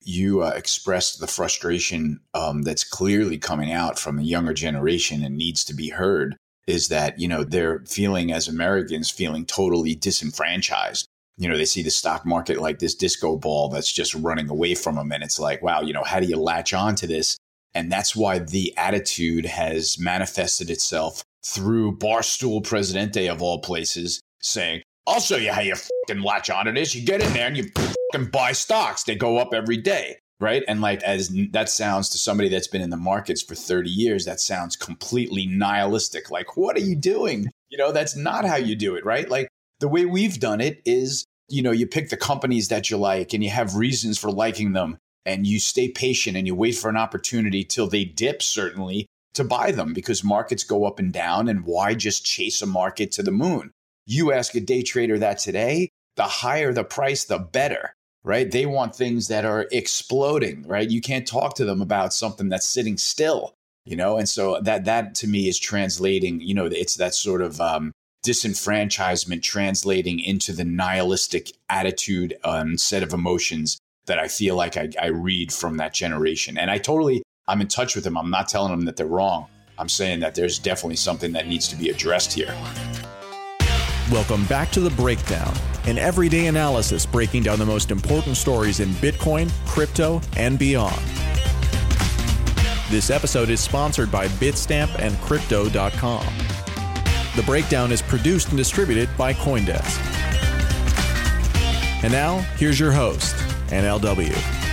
you expressed the frustration that's clearly coming out from the younger generation and needs to be heard, is that, they're feeling, as Americans, feeling totally disenfranchised. They see the stock market like this disco ball that's just running away from them. And it's like, wow, how do you latch on to this? And that's why the attitude has manifested itself through Barstool Presidente, of all places, saying, I'll show you how you fucking latch on to this. You get in there and you fucking buy stocks. They go up every day, right? And like, as that sounds to somebody that's been in the markets for 30 years, that sounds completely nihilistic. Like, what are you doing? That's not how you do it, right? Like, the way we've done it is, you pick the companies that you like and you have reasons for liking them, and you stay patient and you wait for an opportunity till they dip, certainly, to buy them, because markets go up and down. And why just chase a market to the moon? You ask a day trader that today, the higher the price, the better, right? They want things that are exploding, right? You can't talk to them about something that's sitting still, and so that to me is translating, it's that sort of disenfranchisement translating into the nihilistic attitude, set of emotions that I feel like I read from that generation. And I'm in touch with them. I'm not telling them that they're wrong. I'm saying that there's definitely something that needs to be addressed here. Welcome back to The Breakdown, an everyday analysis breaking down the most important stories in Bitcoin, crypto, and beyond. This episode is sponsored by Bitstamp and Crypto.com. The Breakdown is produced and distributed by CoinDesk. And now, here's your host, NLW.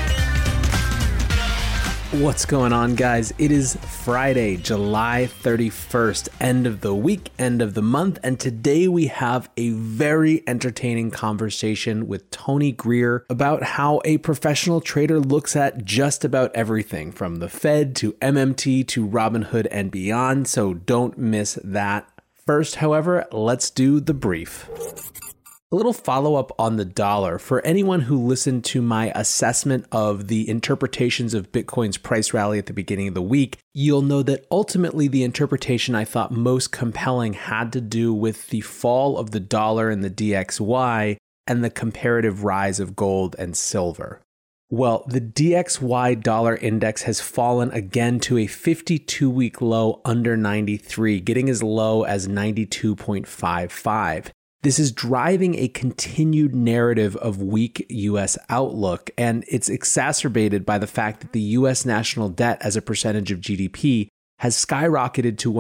What's going on, guys? It is Friday, July 31st, end of the week, end of the month, and today we have a very entertaining conversation with Tony Greer about how a professional trader looks at just about everything, from the Fed to MMT to Robinhood and beyond, so don't miss that. First, however, let's do the brief. A little follow-up on the dollar. For anyone who listened to my assessment of the interpretations of Bitcoin's price rally at the beginning of the week, you'll know that ultimately the interpretation I thought most compelling had to do with the fall of the dollar and the DXY and the comparative rise of gold and silver. Well, the DXY dollar index has fallen again to a 52-week low under 93, getting as low as 92.55. This is driving a continued narrative of weak U.S. outlook, and it's exacerbated by the fact that the U.S. national debt as a percentage of GDP has skyrocketed to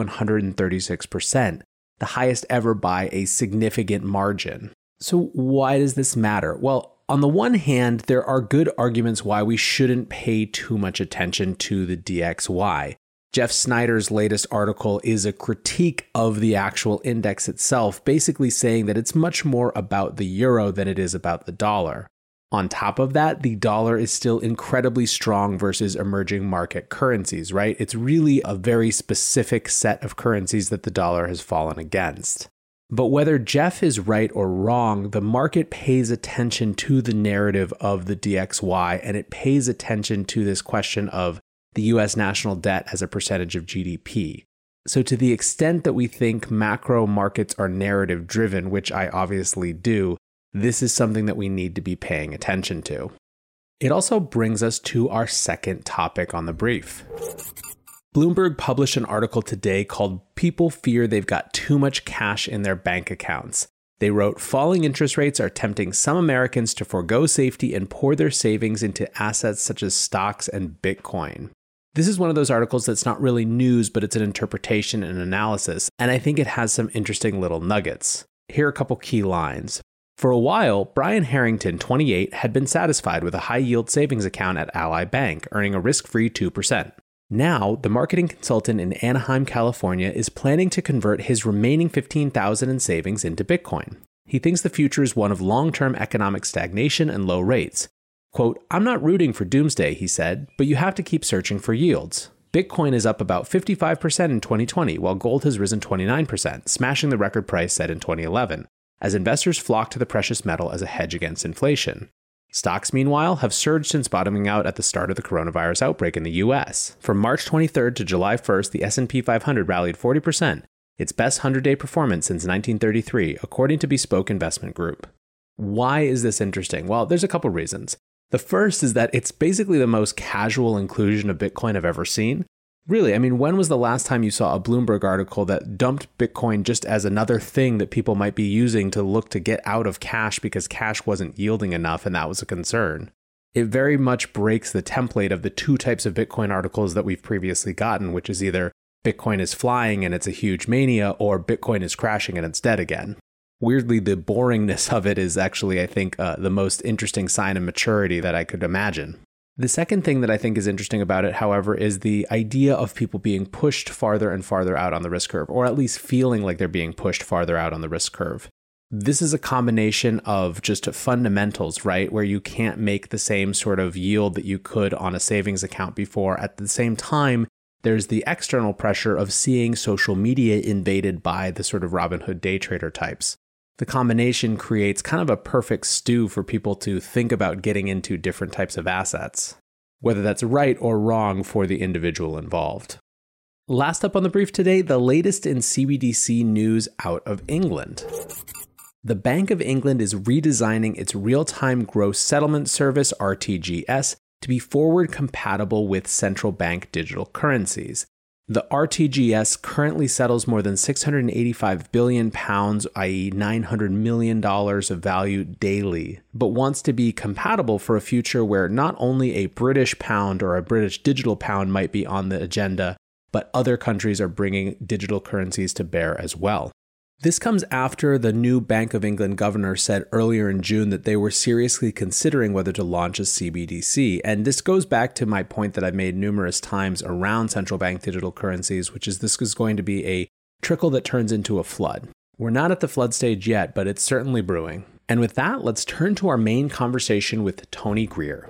136%, the highest ever by a significant margin. So why does this matter? Well, on the one hand, there are good arguments why we shouldn't pay too much attention to the DXY. Jeff Snyder's latest article is a critique of the actual index itself, basically saying that it's much more about the euro than it is about the dollar. On top of that, the dollar is still incredibly strong versus emerging market currencies, right? It's really a very specific set of currencies that the dollar has fallen against. But whether Jeff is right or wrong, the market pays attention to the narrative of the DXY, and it pays attention to this question of the US national debt as a percentage of GDP. So to the extent that we think macro markets are narrative driven, which I obviously do, this is something that we need to be paying attention to. It also brings us to our second topic on the brief. Bloomberg published an article today called "People Fear They've Got Too Much Cash in Their Bank Accounts." They wrote, "Falling interest rates are tempting some Americans to forego safety and pour their savings into assets such as stocks and Bitcoin." This is one of those articles that's not really news, but it's an interpretation and analysis, and I think it has some interesting little nuggets. Here are a couple key lines. For a while, Brian Harrington, 28, had been satisfied with a high-yield savings account at Ally Bank, earning a risk-free 2%. Now, the marketing consultant in Anaheim, California, is planning to convert his remaining $15,000 in savings into Bitcoin. He thinks the future is one of long-term economic stagnation and low rates. Quote, "I'm not rooting for doomsday," he said, "but you have to keep searching for yields. Bitcoin is up about 55% in 2020, while gold has risen 29%, smashing the record price set in 2011, as investors flock to the precious metal as a hedge against inflation. Stocks, meanwhile, have surged since bottoming out at the start of the coronavirus outbreak in the US. From March 23rd to July 1st, the S&P 500 rallied 40%, its best 100-day performance since 1933, according to Bespoke Investment Group." Why is this interesting? Well, there's a couple reasons. The first is that it's basically the most casual inclusion of Bitcoin I've ever seen. Really, I mean, when was the last time you saw a Bloomberg article that dumped Bitcoin just as another thing that people might be using to look to get out of cash because cash wasn't yielding enough and that was a concern? It very much breaks the template of the two types of Bitcoin articles that we've previously gotten, which is either Bitcoin is flying and it's a huge mania, or Bitcoin is crashing and it's dead again. Weirdly, the boringness of it is actually, I think, the most interesting sign of maturity that I could imagine. The second thing that I think is interesting about it, however, is the idea of people being pushed farther and farther out on the risk curve, or at least feeling like they're being pushed farther out on the risk curve. This is a combination of just fundamentals, right? Where you can't make the same sort of yield that you could on a savings account before. At the same time, there's the external pressure of seeing social media invaded by the sort of Robinhood day trader types. The combination creates kind of a perfect stew for people to think about getting into different types of assets, whether that's right or wrong for the individual involved. Last up on the brief today, the latest in CBDC news out of England. The Bank of England is redesigning its real-time gross settlement service, RTGS, to be forward compatible with central bank digital currencies. The RTGS currently settles more than £685 billion, i.e. $900 million of value daily, but wants to be compatible for a future where not only a British pound or a British digital pound might be on the agenda, but other countries are bringing digital currencies to bear as well. This comes after the new Bank of England governor said earlier in June that they were seriously considering whether to launch a CBDC. And this goes back to my point that I've made numerous times around central bank digital currencies, which is this is going to be a trickle that turns into a flood. We're not at the flood stage yet, but it's certainly brewing. And with that, let's turn to our main conversation with Tony Greer.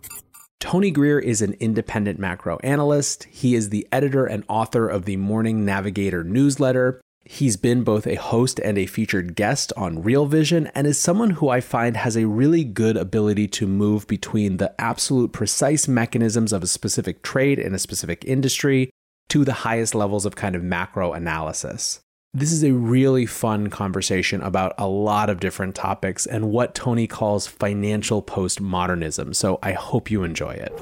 Tony Greer is an independent macro analyst. He is the editor and author of the Morning Navigator newsletter. He's been both a host and a featured guest on Real Vision, and is someone who I find has a really good ability to move between the absolute precise mechanisms of a specific trade in a specific industry to the highest levels of kind of macro analysis. This is a really fun conversation about a lot of different topics and what Tony calls financial postmodernism, so I hope you enjoy it.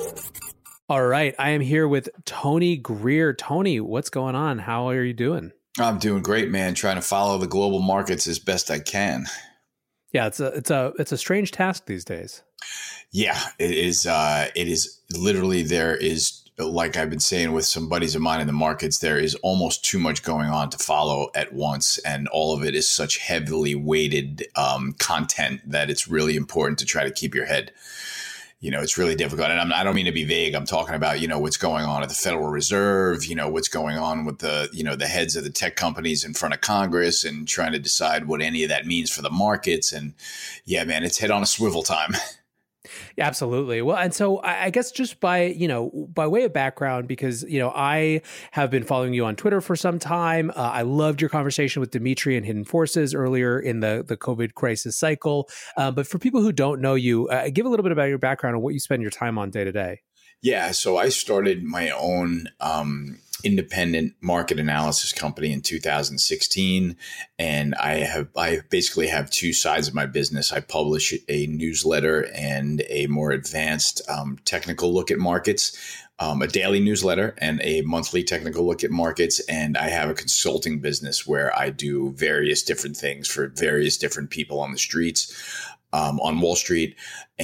All right, I am here with Tony Greer. Tony, what's going on? How are you doing? I'm doing great, man. Trying to follow the global markets as best I can. Yeah, it's a strange task these days. Yeah, it is. It is literally, there is, like I've been saying with some buddies of mine in the markets, there is almost too much going on to follow at once. And all of it is such heavily weighted content that it's really important to try to keep your head. It's really difficult. And I don't mean to be vague. I'm talking about, what's going on at the Federal Reserve, what's going on with the heads of the tech companies in front of Congress and trying to decide what any of that means for the markets. And yeah, man, it's head on a swivel time. Yeah, absolutely. Well, and so I guess just by way of background, because, I have been following you on Twitter for some time. I loved your conversation with Dimitri and Hidden Forces earlier in the COVID crisis cycle. But for people who don't know you, give a little bit about your background and what you spend your time on day to day. Yeah. So I started my own independent market analysis company in 2016. And I basically have two sides of my business. I publish a newsletter and a more advanced technical look at markets, a daily newsletter and a monthly technical look at markets. And I have a consulting business where I do various different things for various different people on the streets. On Wall Street.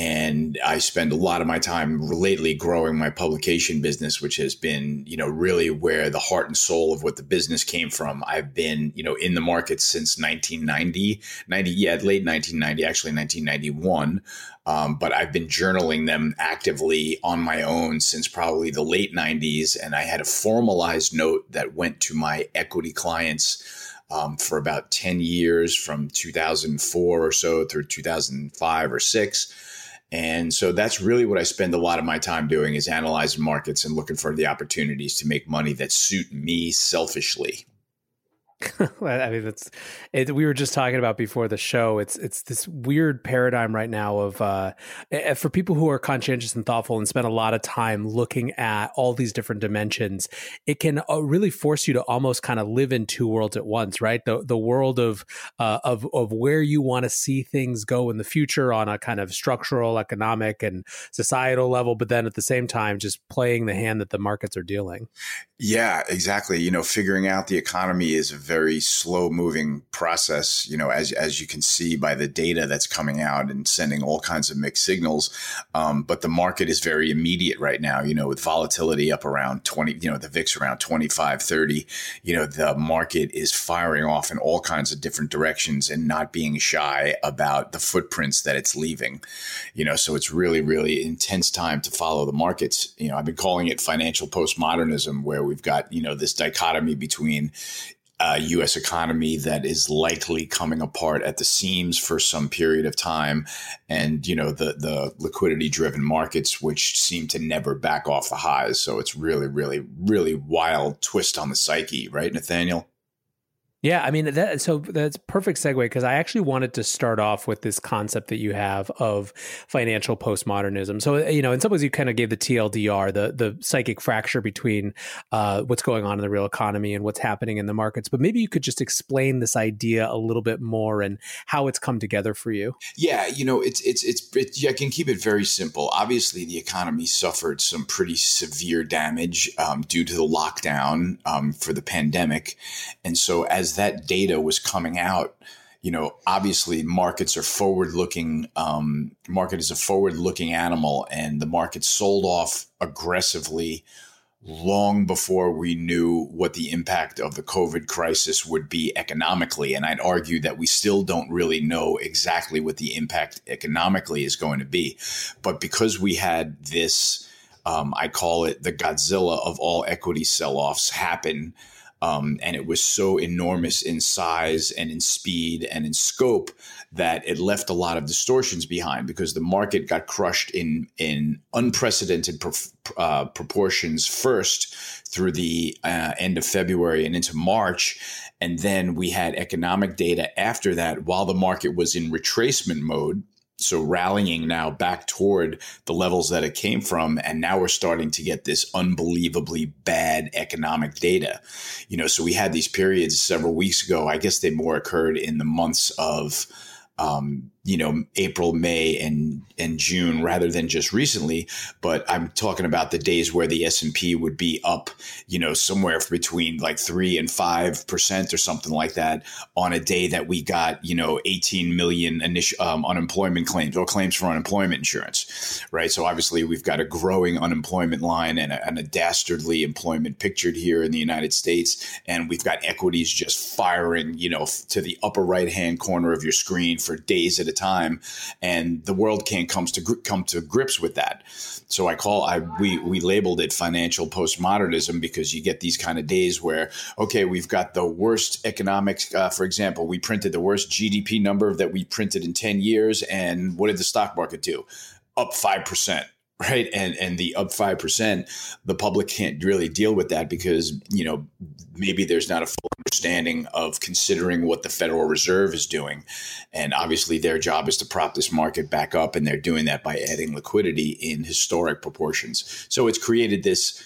And I spend a lot of my time lately growing my publication business, which has been, really where the heart and soul of what the business came from. I've been, in the market since 1990, late 1990, actually 1991. But I've been journaling them actively on my own since probably the late 90s. And I had a formalized note that went to my equity clients for about 10 years, from 2004 or so through 2005 or 6. And so that's really what I spend a lot of my time doing, is analyzing markets and looking for the opportunities to make money that suit me selfishly. I mean, we were just talking about before the show. It's this weird paradigm right now of for people who are conscientious and thoughtful and spend a lot of time looking at all these different dimensions. It can really force you to almost kind of live in two worlds at once, right? The world of where you want to see things go in the future on a kind of structural, economic, and societal level, but then at the same time, just playing the hand that the markets are dealing. Yeah, exactly. Figuring out the economy is a very slow moving process, as you can see by the data that's coming out and sending all kinds of mixed signals. But the market is very immediate right now, with volatility up around 20, the VIX around 25, 30, the market is firing off in all kinds of different directions and not being shy about the footprints that it's leaving, so it's really, really intense time to follow the markets. I've been calling it financial postmodernism, where we've got, this dichotomy between U.S. economy that is likely coming apart at the seams for some period of time, and the liquidity driven markets, which seem to never back off the highs. So it's really, really, really wild twist on the psyche, right, Nathaniel? Yeah, I mean, that's a perfect segue, because I actually wanted to start off with this concept that you have of financial postmodernism. So, in some ways you kind of gave the TLDR, the psychic fracture between what's going on in the real economy and what's happening in the markets. But maybe you could just explain this idea a little bit more and how it's come together for you. Yeah, I can keep it very simple. Obviously, the economy suffered some pretty severe damage due to the lockdown for the pandemic. And so as that data was coming out, obviously markets are forward-looking. Market is a forward-looking animal, and the market sold off aggressively long before we knew what the impact of the COVID crisis would be economically. And I'd argue that we still don't really know exactly what the impact economically is going to be. But because we had this, I call it the Godzilla of all equity sell-offs happen, and it was so enormous in size and in speed and in scope that it left a lot of distortions behind, because the market got crushed in unprecedented proportions first through the end of February and into March. And then we had economic data after that while the market was in retracement mode. So rallying now back toward the levels that it came from. And now we're starting to get this unbelievably bad economic data. So we had these periods several weeks ago. I guess they more occurred in the months of April, May, and June rather than just recently. But I'm talking about the days where the S&P would be up, somewhere between like 3 and 5% or something like that on a day that we got, 18 million initial unemployment claims or claims for unemployment insurance, right? So obviously we've got a growing unemployment line and a dastardly employment pictured here in the United States. And we've got equities just firing, to the upper right-hand corner of your screen for days at a time, and the world can't come to grips with that. So we labeled it financial postmodernism, because you get these kind of days where, okay, we've got the worst economics. For example, we printed the worst GDP number that we printed in 10 years, and what did the stock market do? Up 5%. Right. And the up 5%, the public can't really deal with that because, maybe there's not a full understanding of considering what the Federal Reserve is doing. And obviously their job is to prop this market back up. And they're doing that by adding liquidity in historic proportions. So it's created this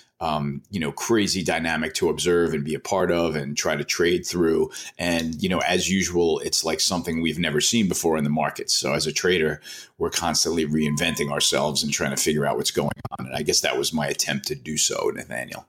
crazy dynamic to observe and be a part of and try to trade through. And, as usual, it's like something we've never seen before in the markets. So as a trader, we're constantly reinventing ourselves and trying to figure out what's going on. And I guess that was my attempt to do so, Nathaniel.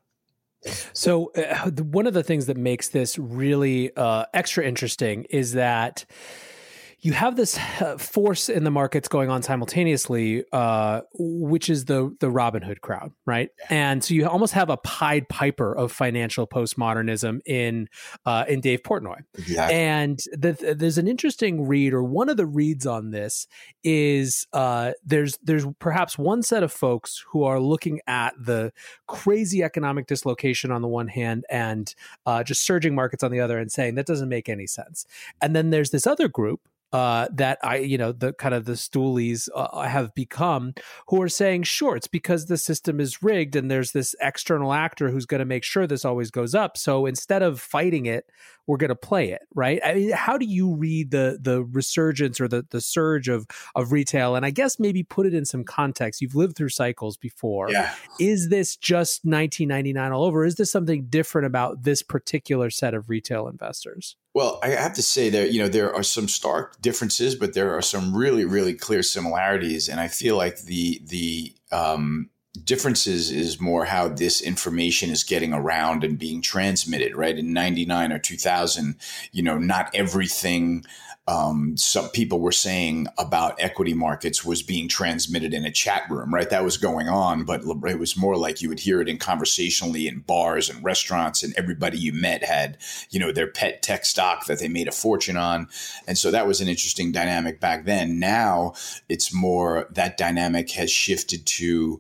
So one of the things that makes this really extra interesting is that you have this force in the markets going on simultaneously, which is the Robinhood crowd, right? And so you almost have a Pied Piper of financial postmodernism in Dave Portnoy. Exactly. And there's an interesting read, or one of the reads on this is there's perhaps one set of folks who are looking at the crazy economic dislocation on the one hand and just surging markets on the other and saying that doesn't make any sense. And then there's this other group that the kind of the stoolies have become, who are saying, sure, it's because the system is rigged and there's this external actor who's going to make sure this always goes up. So instead of fighting it, we're going to play it, right? I mean, how do you read the resurgence or the surge of retail? And I guess maybe put it in some context. You've lived through cycles before. Yeah. Is this just 1999 all over? Is this something different about this particular set of retail investors? Well, I have to say there are some stark differences, but there are some really, really clear similarities. And I feel like the differences is more how this information is getting around and being transmitted, right? In 99 or 2000, not everything some people were saying about equity markets was being transmitted in a chat room, right? That was going on, but it was more like you would hear it conversationally in bars and restaurants, and everybody you met had, their pet tech stock that they made a fortune on. And so that was an interesting dynamic back then. Now it's more that dynamic has shifted to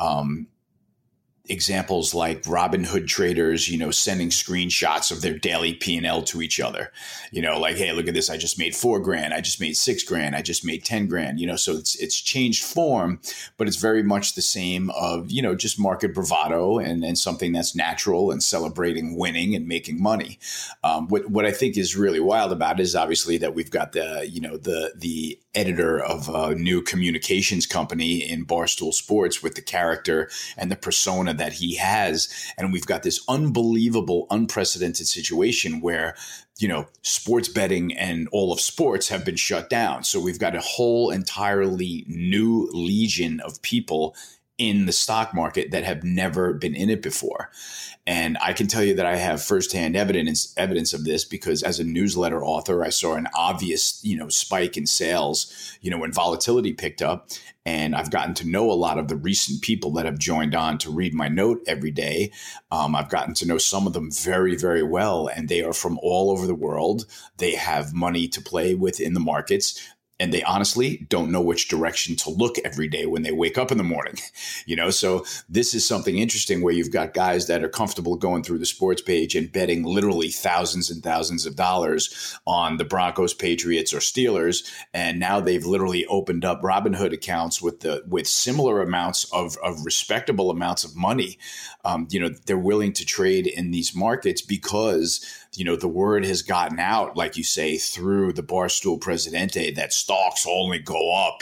examples like Robinhood traders, sending screenshots of their daily P&L to each other, like, hey, look at this. I just made $4,000. I just made $6,000. I just made $10,000, so it's changed form, but it's very much the same of, just market bravado and something that's natural and celebrating winning and making money. What I think is really wild about it is obviously that we've got the editor of a new communications company in Barstool Sports with the character and the persona that he has. And we've got this unbelievable, unprecedented situation where, sports betting and all of sports have been shut down. So we've got a whole entirely new legion of people in the stock market that have never been in it before. And I can tell you that I have firsthand evidence of this because as a newsletter author, I saw an obvious, spike in sales, when volatility picked up. And I've gotten to know a lot of the recent people that have joined on to read my note every day. I've gotten to know some of them very, very well, and they are from all over the world. They have money to play with in the markets. And they honestly don't know which direction to look every day when they wake up in the morning, So this is something interesting where you've got guys that are comfortable going through the sports page and betting literally thousands and thousands of dollars on the Broncos, Patriots, or Steelers. And now they've literally opened up Robinhood accounts with similar amounts of respectable amounts of money. They're willing to trade in these markets because the word has gotten out, like you say, through the Barstool Presidente that stocks only go up,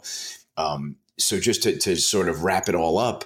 So just to sort of wrap it all up,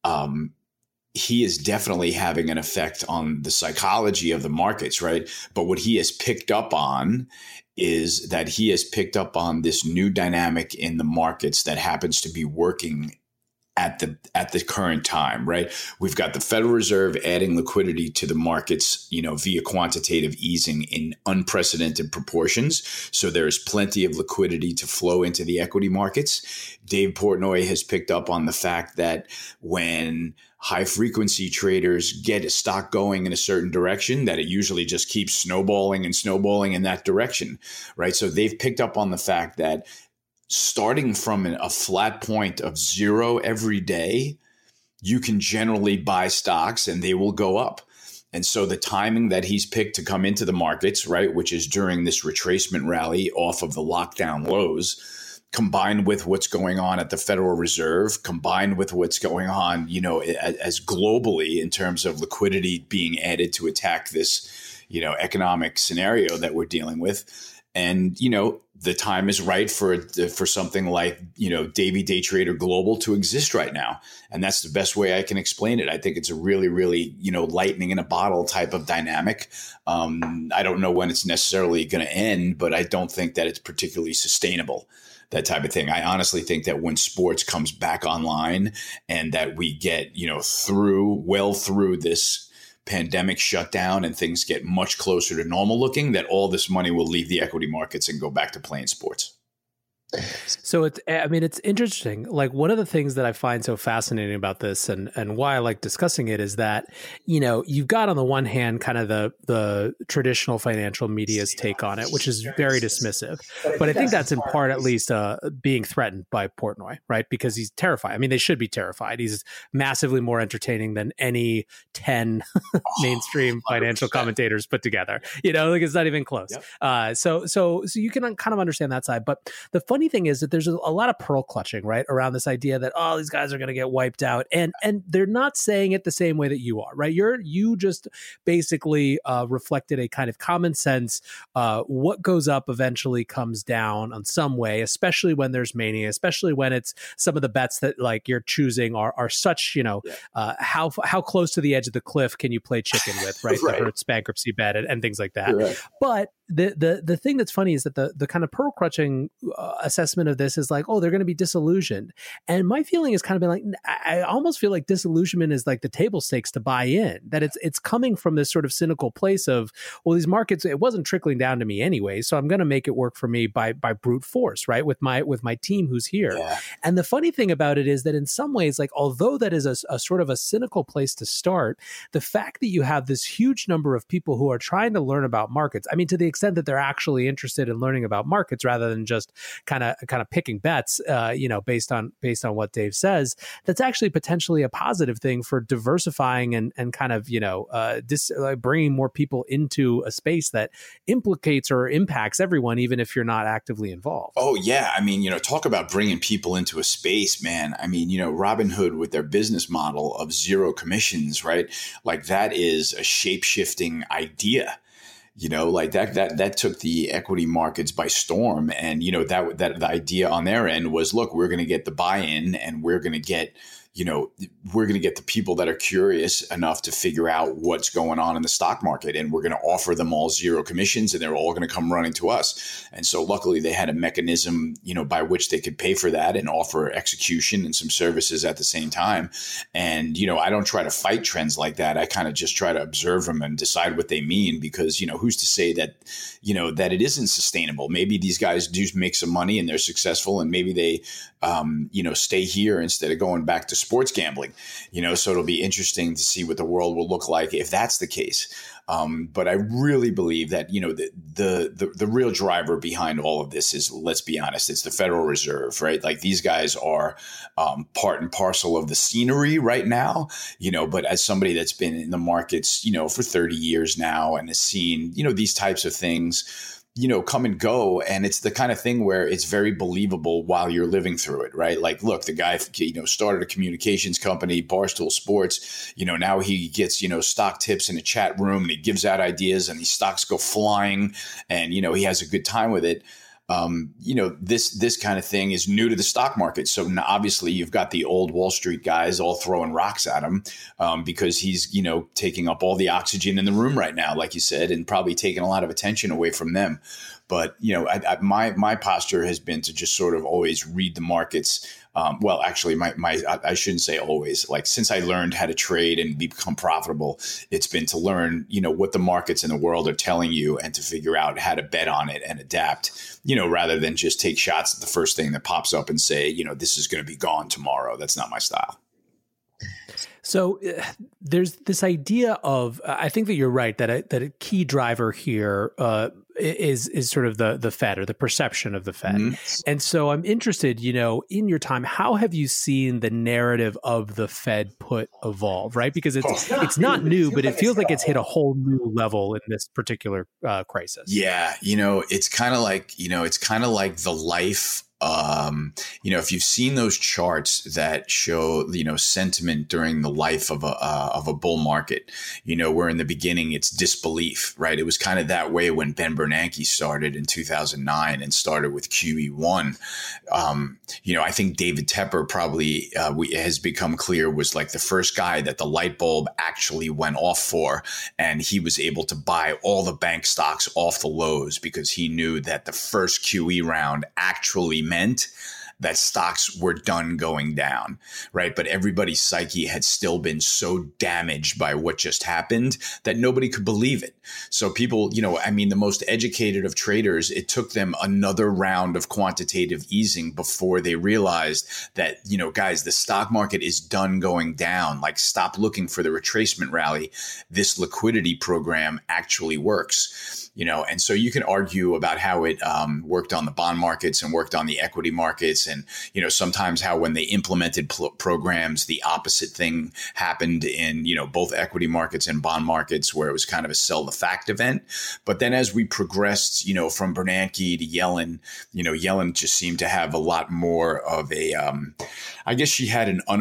he is definitely having an effect on the psychology of the markets, right? But what he has picked up on is that he has picked up on this new dynamic in the markets that happens to be working at the current time, right? We've got the Federal Reserve adding liquidity to the markets, via quantitative easing in unprecedented proportions. So there's plenty of liquidity to flow into the equity markets. Dave Portnoy has picked up on the fact that when high frequency traders get a stock going in a certain direction, that it usually just keeps snowballing and snowballing in that direction, right? So they've picked up on the fact that starting from a flat point of zero every day, you can generally buy stocks and they will go up. And so the timing that he's picked to come into the markets, right, which is during this retracement rally off of the lockdown lows, combined with what's going on at the Federal Reserve, combined with what's going on, as globally in terms of liquidity being added to attack this, economic scenario that we're dealing with. And, the time is right for something like, Davey Day Trader Global to exist right now. And that's the best way I can explain it. I think it's a really, really, lightning in a bottle type of dynamic. I don't know when it's necessarily going to end, but I don't think that it's particularly sustainable, that type of thing. I honestly think that when sports comes back online and that we get, through this pandemic shutdown and things get much closer to normal looking, that all this money will leave the equity markets and go back to playing sports. So it's interesting. Like, one of the things that I find so fascinating about this and why I like discussing it is that, you've got on the one hand kind of the traditional financial media's take on it, which is very dismissive. But I think that's in part at least being threatened by Portnoy, right? Because he's terrified. I mean, they should be terrified. He's massively more entertaining than any 10 mainstream financial commentators put together. Like, it's not even close. Yep. So you can kind of understand that side. But the funny thing is that there's a lot of pearl clutching, right, around this idea that, these guys are going to get wiped out, and they're not saying it the same way that you are, right? You just basically reflected a kind of common sense. What goes up eventually comes down on some way, especially when there's mania, especially when it's some of the bets that like you're choosing are such, how close to the edge of the cliff can you play chicken with, right? Right. The Hertz bankruptcy bet and things like that. Right. But the thing that's funny is that the kind of pearl clutching assessment of this is like, they're going to be disillusioned. And my feeling is kind of been like, I almost feel like disillusionment is like the table stakes to buy in, that it's coming from this sort of cynical place of, well, these markets, it wasn't trickling down to me anyway, so I'm going to make it work for me by brute force, right? With my team who's here. Yeah. And the funny thing about it is that in some ways, like, although that is a sort of a cynical place to start, the fact that you have this huge number of people who are trying to learn about markets, I mean, to the extent that they're actually interested in learning about markets rather than just kind of picking bets, based on what Dave says, that's actually potentially a positive thing for diversifying and kind of, bringing more people into a space that implicates or impacts everyone, even if you're not actively involved. Oh, yeah. I mean, talk about bringing people into a space, man. I mean, Robinhood with their business model of zero commissions, right? Like, that is a shape-shifting idea. Like that took the equity markets by storm. And, that the idea on their end was, look, we're going to get the buy-in, and we're going to get the people that are curious enough to figure out what's going on in the stock market. And we're going to offer them all zero commissions, and they're all going to come running to us. And so luckily they had a mechanism, by which they could pay for that and offer execution and some services at the same time. And, I don't try to fight trends like that. I kind of just try to observe them and decide what they mean, because, who's to say that, that it isn't sustainable? Maybe these guys do make some money and they're successful, and maybe they, stay here instead of going back to sports gambling, so it'll be interesting to see what the world will look like if that's the case. But I really believe that, the real driver behind all of this is, let's be honest, it's the Federal Reserve, right? Like, these guys are part and parcel of the scenery right now, but as somebody that's been in the markets, for 30 years now and has seen, these types of things, come and go. And it's the kind of thing where it's very believable while you're living through it, right? Like, look, the guy, started a communications company, Barstool Sports, now he gets, stock tips in a chat room, and he gives out ideas, and these stocks go flying, and, he has a good time with it. This kind of thing is new to the stock market. So now obviously you've got the old Wall Street guys all throwing rocks at him, because he's, taking up all the oxygen in the room right now, like you said, and probably taking a lot of attention away from them. But, my posture has been to just sort of always read the markets. Well, actually, I shouldn't say always. Like, since I learned how to trade and become profitable, it's been to learn, what the markets in the world are telling you, and to figure out how to bet on it and adapt, rather than just take shots at the first thing that pops up and say, this is going to be gone tomorrow. That's not my style. So there's this idea of, I think that you're right, that a key driver here is sort of the Fed, or the perception of the Fed. Mm-hmm. And so I'm interested, in your time, how have you seen the narrative of the Fed put evolve, right? Because it's not new, but it feels like it's hit a whole new level in this particular crisis. Yeah. It's kind of like, the life. If you've seen those charts that show, sentiment during the life of a bull market, where in the beginning it's disbelief, right? It was kind of that way when Ben Bernanke started in 2009 and started with QE1. I think David Tepper probably has become clear, was like the first guy that the light bulb actually went off for, and he was able to buy all the bank stocks off the lows because he knew that the first QE round actually meant that stocks were done going down, right? But everybody's psyche had still been so damaged by what just happened that nobody could believe it. So people, the most educated of traders, it took them another round of quantitative easing before they realized that, guys, the stock market is done going down. Like, stop looking for the retracement rally. This liquidity program actually works. And so you can argue about how it worked on the bond markets and worked on the equity markets. And, sometimes how when they implemented programs, the opposite thing happened in, both equity markets and bond markets, where it was kind of a sell the fact event. But then as we progressed, from Bernanke to Yellen, Yellen just seemed to have a lot more of a, I guess she had an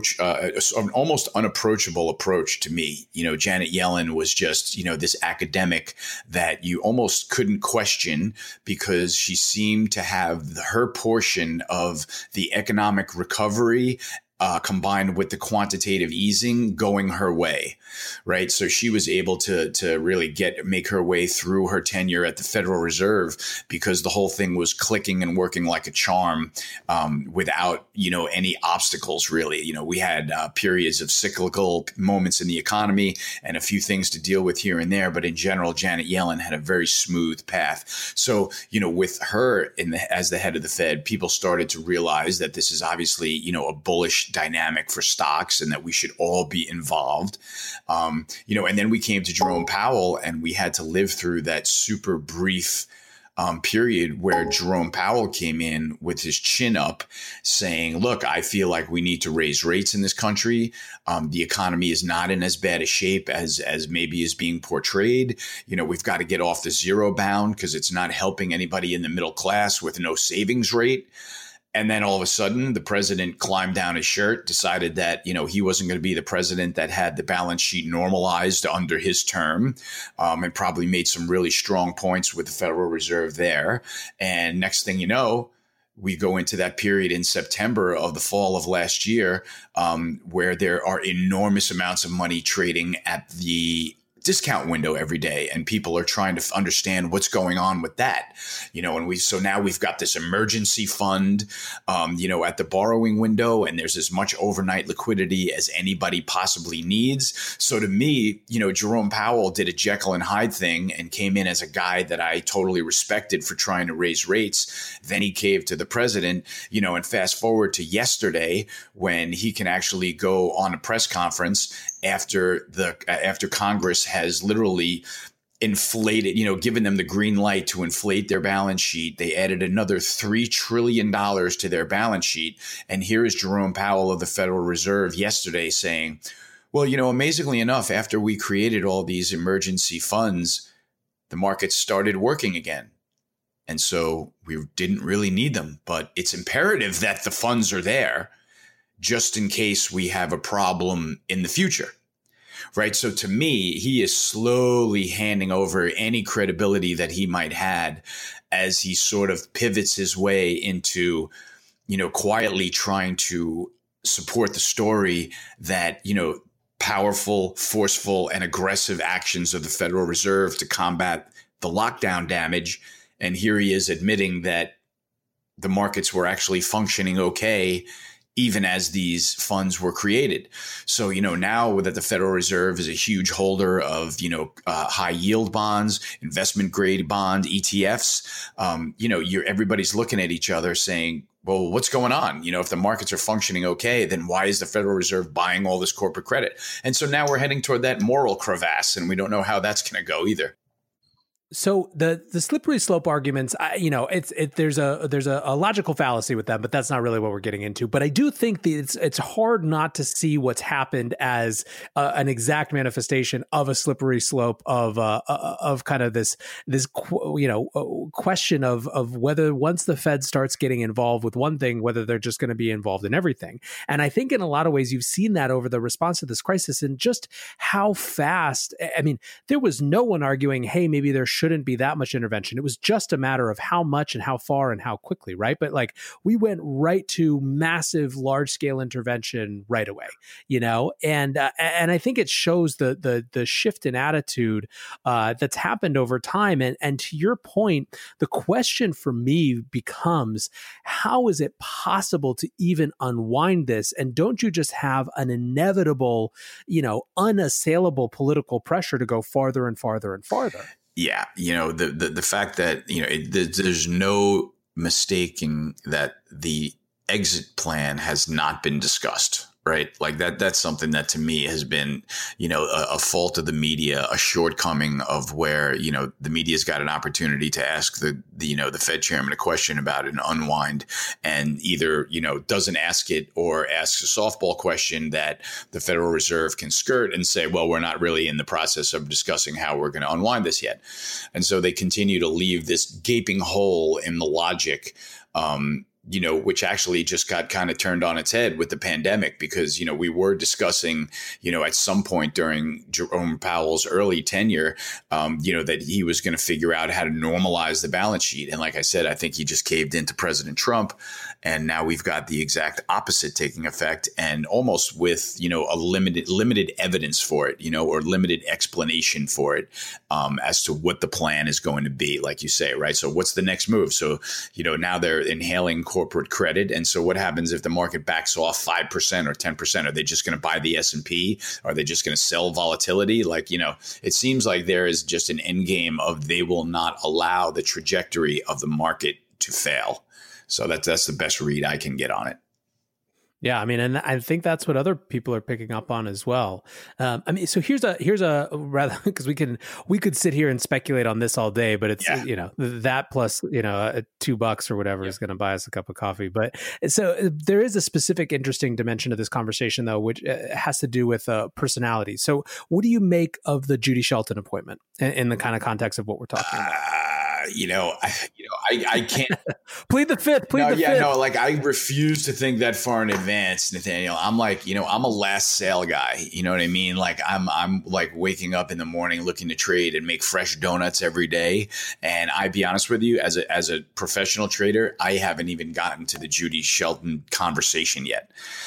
almost unapproachable approach to me. Janet Yellen was just, this academic that you almost couldn't question, because she seemed to have her portion of the economic recovery combined with the quantitative easing going her way, right? So she was able to really make her way through her tenure at the Federal Reserve, because the whole thing was clicking and working like a charm without, any obstacles, really. We had periods of cyclical moments in the economy and a few things to deal with here and there. But in general, Janet Yellen had a very smooth path. So, with her as the head of the Fed, people started to realize that this is obviously, a bullish dynamic for stocks and that we should all be involved. And then we came to Jerome Powell, and we had to live through that super brief period where Jerome Powell came in with his chin up saying, look, I feel like we need to raise rates in this country. The economy is not in as bad a shape as maybe is being portrayed. We've got to get off the zero bound because it's not helping anybody in the middle class with no savings rate. And then all of a sudden, the president climbed down his shirt, decided that, he wasn't going to be the president that had the balance sheet normalized under his term, and probably made some really strong points with the Federal Reserve there. And next thing you know, we go into that period in September of the fall of last year, where there are enormous amounts of money trading at the discount window every day, and people are trying to understand what's going on with that, so now we've got this emergency fund, at the borrowing window, and there's as much overnight liquidity as anybody possibly needs. So to me, Jerome Powell did a Jekyll and Hyde thing and came in as a guy that I totally respected for trying to raise rates. Then he caved to the president, and fast forward to yesterday when he can actually go on a press conference after Congress has literally inflated, given them the green light to inflate their balance sheet. They added another $3 trillion to their balance sheet. And here is Jerome Powell of the Federal Reserve yesterday saying, well, amazingly enough, after we created all these emergency funds, the markets started working again. And so we didn't really need them, but it's imperative that the funds are there just in case we have a problem in the future, right? So to me, he is slowly handing over any credibility that he might have as he sort of pivots his way into, quietly trying to support the story that, powerful, forceful, and aggressive actions of the Federal Reserve to combat the lockdown damage. And here he is admitting that the markets were actually functioning okay even as these funds were created. So, now that the Federal Reserve is a huge holder of, high yield bonds, investment grade bond ETFs, everybody's looking at each other saying, well, what's going on? If the markets are functioning okay, then why is the Federal Reserve buying all this corporate credit? And so now we're heading toward that moral crevasse, and we don't know how that's going to go either. So the slippery slope arguments, there's a logical fallacy with them, but that's not really what we're getting into. But I do think that it's hard not to see what's happened as an exact manifestation of a slippery slope of kind of this question of whether once the Fed starts getting involved with one thing, whether they're just going to be involved in everything. And I think in a lot of ways you've seen that over the response to this crisis and just how fast. I mean, there was no one arguing, hey, maybe there shouldn't be that much intervention. It was just a matter of how much and how far and how quickly, right? But like we went right to massive, large scale intervention right away, and I think it shows the shift in attitude that's happened over time. And to your point, the question for me becomes, how is it possible to even unwind this? And don't you just have an inevitable, unassailable political pressure to go farther and farther and farther? Yeah. The fact that, there's no mistaking that the exit plan has not been discussed. Right. Like that's something that to me has been, a fault of the media, a shortcoming of where, the media's got an opportunity to ask the Fed chairman a question about an unwind and either, doesn't ask it or asks a softball question that the Federal Reserve can skirt and say, well, we're not really in the process of discussing how we're going to unwind this yet. And so they continue to leave this gaping hole in the logic, which actually just got kind of turned on its head with the pandemic because, we were discussing, at some point during Jerome Powell's early tenure, that he was going to figure out how to normalize the balance sheet. And like I said, I think he just caved into President Trump. And now we've got the exact opposite taking effect and almost with, a limited evidence for it, or limited explanation for it as to what the plan is going to be, like you say, right? So what's the next move? So, now they're inhaling corporate credit. And so what happens if the market backs off 5% or 10%? Are they just going to buy the S&P? Are they just going to sell volatility? Like, it seems like there is just an end game of they will not allow the trajectory of the market to fail. So that's the best read I can get on it. Yeah, I mean, and I think that's what other people are picking up on as well. So here's a rather because we could sit here and speculate on this all day, but it's that plus $2 or whatever is going to buy us a cup of coffee. But so there is a specific interesting dimension to this conversation though, which has to do with personality. So what do you make of the Judy Shelton appointment in the kind of context of what we're talking about? I can't plead the fifth. Like I refuse to think that far in advance, Nathaniel. I'm like, I'm a last sale guy. You know what I mean? Like I'm like waking up in the morning looking to trade and make fresh donuts every day. And I'd be honest with you, as a professional trader, I haven't even gotten to the Judy Shelton conversation yet.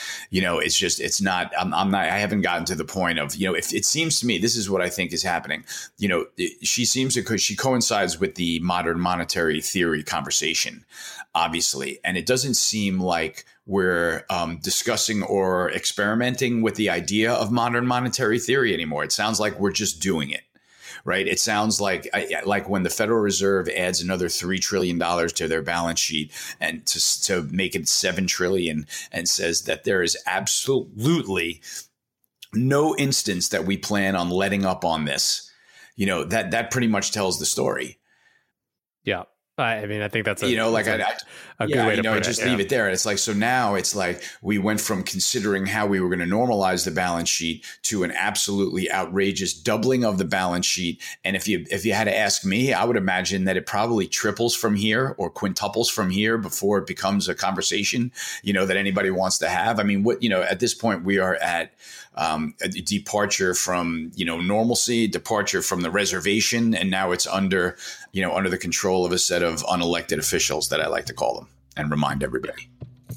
I haven't gotten to the point of, if it seems to me, this is what I think is happening. She coincides with the modern monetary theory conversation, obviously. And it doesn't seem like we're discussing or experimenting with the idea of modern monetary theory anymore. It sounds like we're just doing it. Right. It sounds like when the Federal Reserve adds another $3 trillion to their balance sheet and to make it $7 trillion and says that there is absolutely no instance that we plan on letting up on this. That pretty much tells the story. Yeah. I mean, I think that's a good way to put it. Just leave it there. And it's like, so now it's like we went from considering how we were going to normalize the balance sheet to an absolutely outrageous doubling of the balance sheet. And if you had to ask me, I would imagine that it probably triples from here or quintuples from here before it becomes a conversation, that anybody wants to have. I mean, at this point we are at a departure from, normalcy, departure from the reservation. And now it's under the control of a set of unelected officials that I like to call them and remind everybody.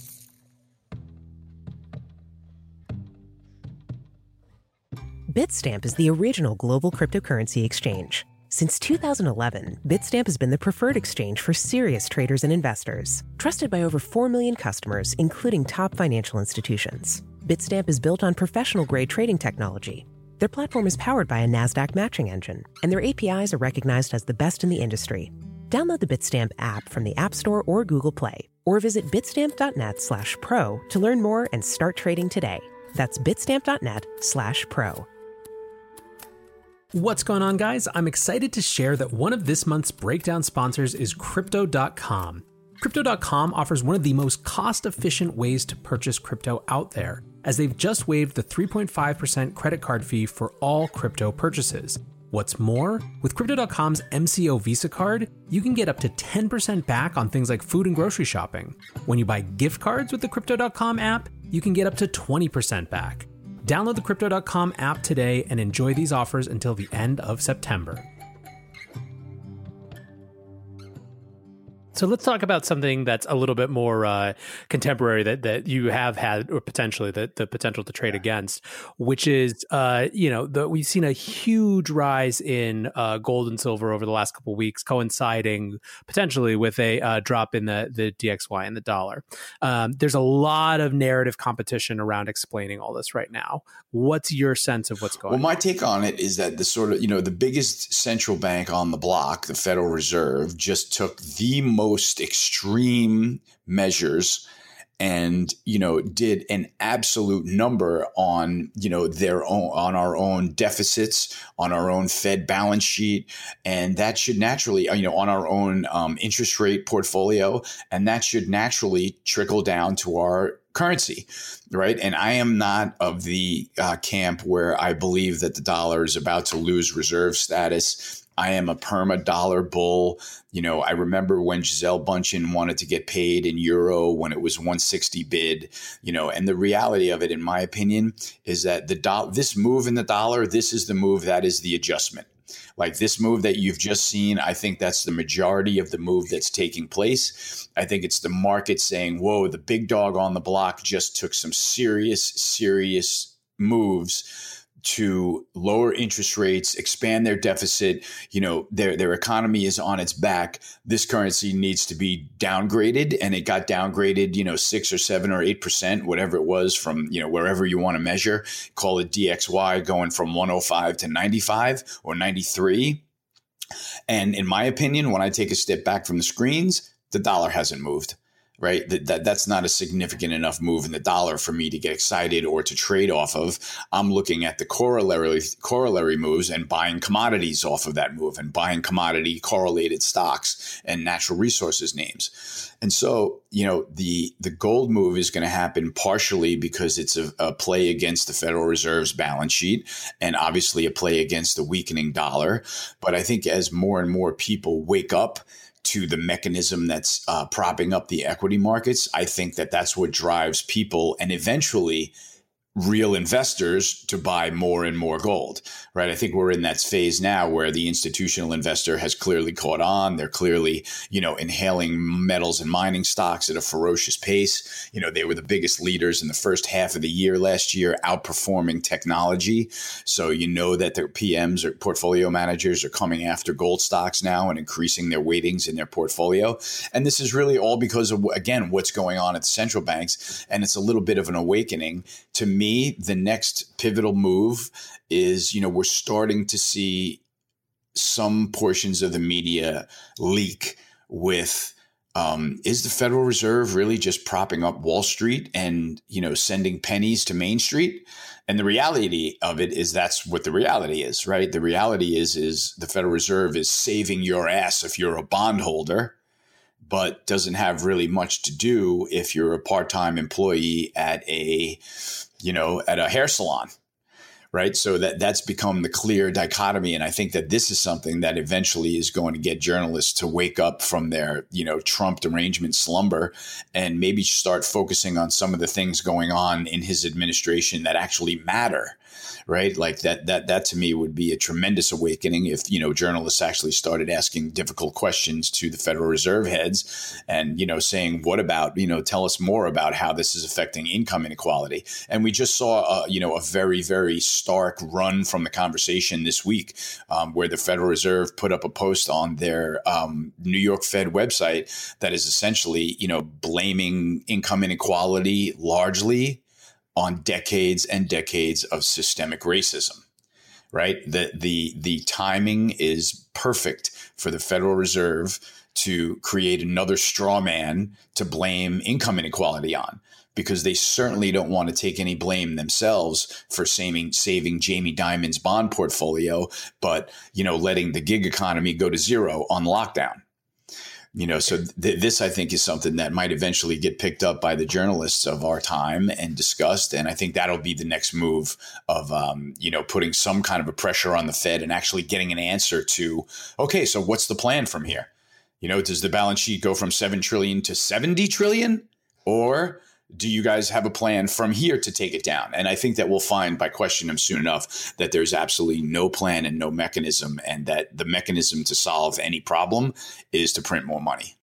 Bitstamp is the original global cryptocurrency exchange. Since 2011, Bitstamp has been the preferred exchange for serious traders and investors. Trusted by over 4 million customers, including top financial institutions. Bitstamp is built on professional-grade trading technology. Their platform is powered by a NASDAQ matching engine, and their APIs are recognized as the best in the industry. Download the Bitstamp app from the App Store or Google Play, or visit bitstamp.net/pro to learn more and start trading today. That's bitstamp.net/pro. What's going on, guys? I'm excited to share that one of this month's breakdown sponsors is Crypto.com. Crypto.com offers one of the most cost-efficient ways to purchase crypto out there, as they've just waived the 3.5% credit card fee for all crypto purchases. What's more, with Crypto.com's MCO Visa card, you can get up to 10% back on things like food and grocery shopping. When you buy gift cards with the Crypto.com app, you can get up to 20% back. Download the Crypto.com app today and enjoy these offers until the end of September. So let's talk about something that's a little bit more contemporary that you have had, or potentially the potential to trade against, which is, we've seen a huge rise in gold and silver over the last couple of weeks, coinciding potentially with a drop in the DXY and the dollar. There's a lot of narrative competition around explaining all this right now. What's your sense of what's going on? Well, my take on it is that the sort of, the biggest central bank on the block, the Federal Reserve, just took the most extreme measures and, did an absolute number on, on our own deficits, on our own Fed balance sheet. And that should naturally, on our own interest rate portfolio. And that should naturally trickle down to our currency, right? And I am not of the camp where I believe that the dollar is about to lose reserve status. I am a perma dollar bull. I remember when Gisele Bündchen wanted to get paid in euro when it was 160 bid, and the reality of it, in my opinion, is that this move in the dollar, this is the move that is the adjustment. Like this move that you've just seen, I think that's the majority of the move that's taking place. I think it's the market saying, whoa, the big dog on the block just took some serious moves to lower interest rates, expand their deficit. Their economy is on its back. This currency needs to be downgraded, and it got downgraded, 6 or 7 or 8%, whatever it was, from, wherever you want to measure. Call it DXY, going from 105 to 95 or 93. And in my opinion, when I take a step back from the screens, the dollar hasn't moved. Right? That's not a significant enough move in the dollar for me to get excited or to trade off of. I'm looking at the corollary moves and buying commodities off of that move, and buying commodity correlated stocks and natural resources names. And so, the gold move is going to happen partially because it's a play against the Federal Reserve's balance sheet, and obviously a play against the weakening dollar. But I think as more and more people wake up to the mechanism that's propping up the equity markets, I think that that's what drives people and eventually real investors to buy more and more gold, right? I think we're in that phase now where the institutional investor has clearly caught on. They're clearly, inhaling metals and mining stocks at a ferocious pace. They were the biggest leaders in the first half of the year last year, outperforming technology. So that their PMs or portfolio managers are coming after gold stocks now and increasing their weightings in their portfolio. And this is really all because of, again, what's going on at the central banks. And it's a little bit of an awakening. To me, the next pivotal move is, we're starting to see some portions of the media leak with, is the Federal Reserve really just propping up Wall Street and, sending pennies to Main Street? And the reality of it is that's what the reality is, right? The reality is the Federal Reserve is saving your ass if you're a bondholder, but doesn't have really much to do if you're a part-time employee at a hair salon, right? So that's become the clear dichotomy. And I think that this is something that eventually is going to get journalists to wake up from their, Trump derangement slumber and maybe start focusing on some of the things going on in his administration that actually matter. Right. Like that to me would be a tremendous awakening if, journalists actually started asking difficult questions to the Federal Reserve heads and, saying, what about, tell us more about how this is affecting income inequality. And we just saw, a very, very stark run from the conversation this week where the Federal Reserve put up a post on their New York Fed website that is essentially, blaming income inequality largely on decades and decades of systemic racism, right? The timing is perfect for the Federal Reserve to create another straw man to blame income inequality on, because they certainly don't want to take any blame themselves for saving Jamie Dimon's bond portfolio, but, letting the gig economy go to zero on lockdown. So this, I think, is something that might eventually get picked up by the journalists of our time and discussed. And I think that'll be the next move of, putting some kind of a pressure on the Fed and actually getting an answer to, okay, so what's the plan from here? Does the balance sheet go from 7 trillion to 70 trillion? Or do you guys have a plan from here to take it down? And I think that we'll find by questioning them soon enough that there's absolutely no plan and no mechanism, and that the mechanism to solve any problem is to print more money.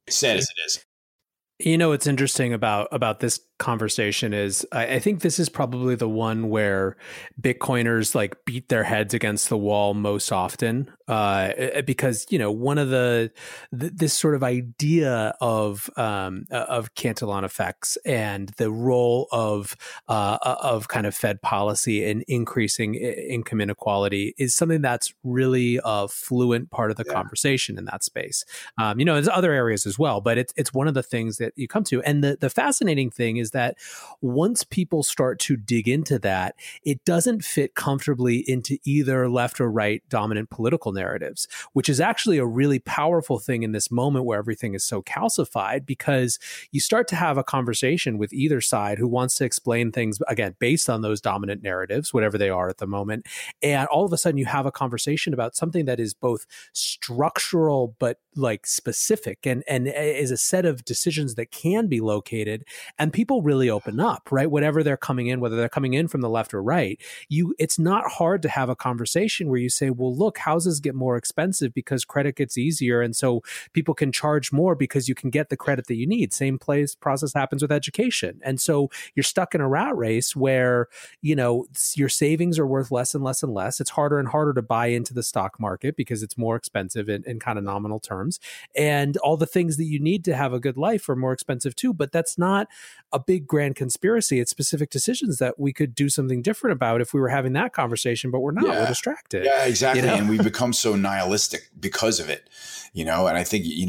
Said as it is. You know, what's interesting about this conversation is I think this is probably the one where Bitcoiners like beat their heads against the wall most often, because, you know, one of this sort of idea of Cantillon effects and the role of kind of Fed policy in increasing income inequality is something that's really a fluent part of the conversation in that space. You know, there's other areas as well, but it's one of the things that you come to. And the fascinating thing is that once people start to dig into that, it doesn't fit comfortably into either left or right dominant political narratives, which is actually a really powerful thing in this moment where everything is so calcified, because you start to have a conversation with either side who wants to explain things, again, based on those dominant narratives, whatever they are at the moment. And all of a sudden you have a conversation about something that is both structural, but like specific and is a set of decisions that can be located, and people really open up, right? Whatever they're coming in, whether they're coming in from the left or right, it's not hard to have a conversation where you say, well, look, houses get more expensive because credit gets easier. And so people can charge more because you can get the credit that you need. Same process happens with education. And so you're stuck in a rat race where, you know, your savings are worth less and less and less. It's harder and harder to buy into the stock market because it's more expensive in kind of nominal terms. And all the things that you need to have a good life are more expensive too. But that's not a big grand conspiracy. It's specific decisions that we could do something different about if we were having that conversation, but we're not. We're distracted. Yeah, exactly. You know? And we become so nihilistic because of it, you know. And I think, you know,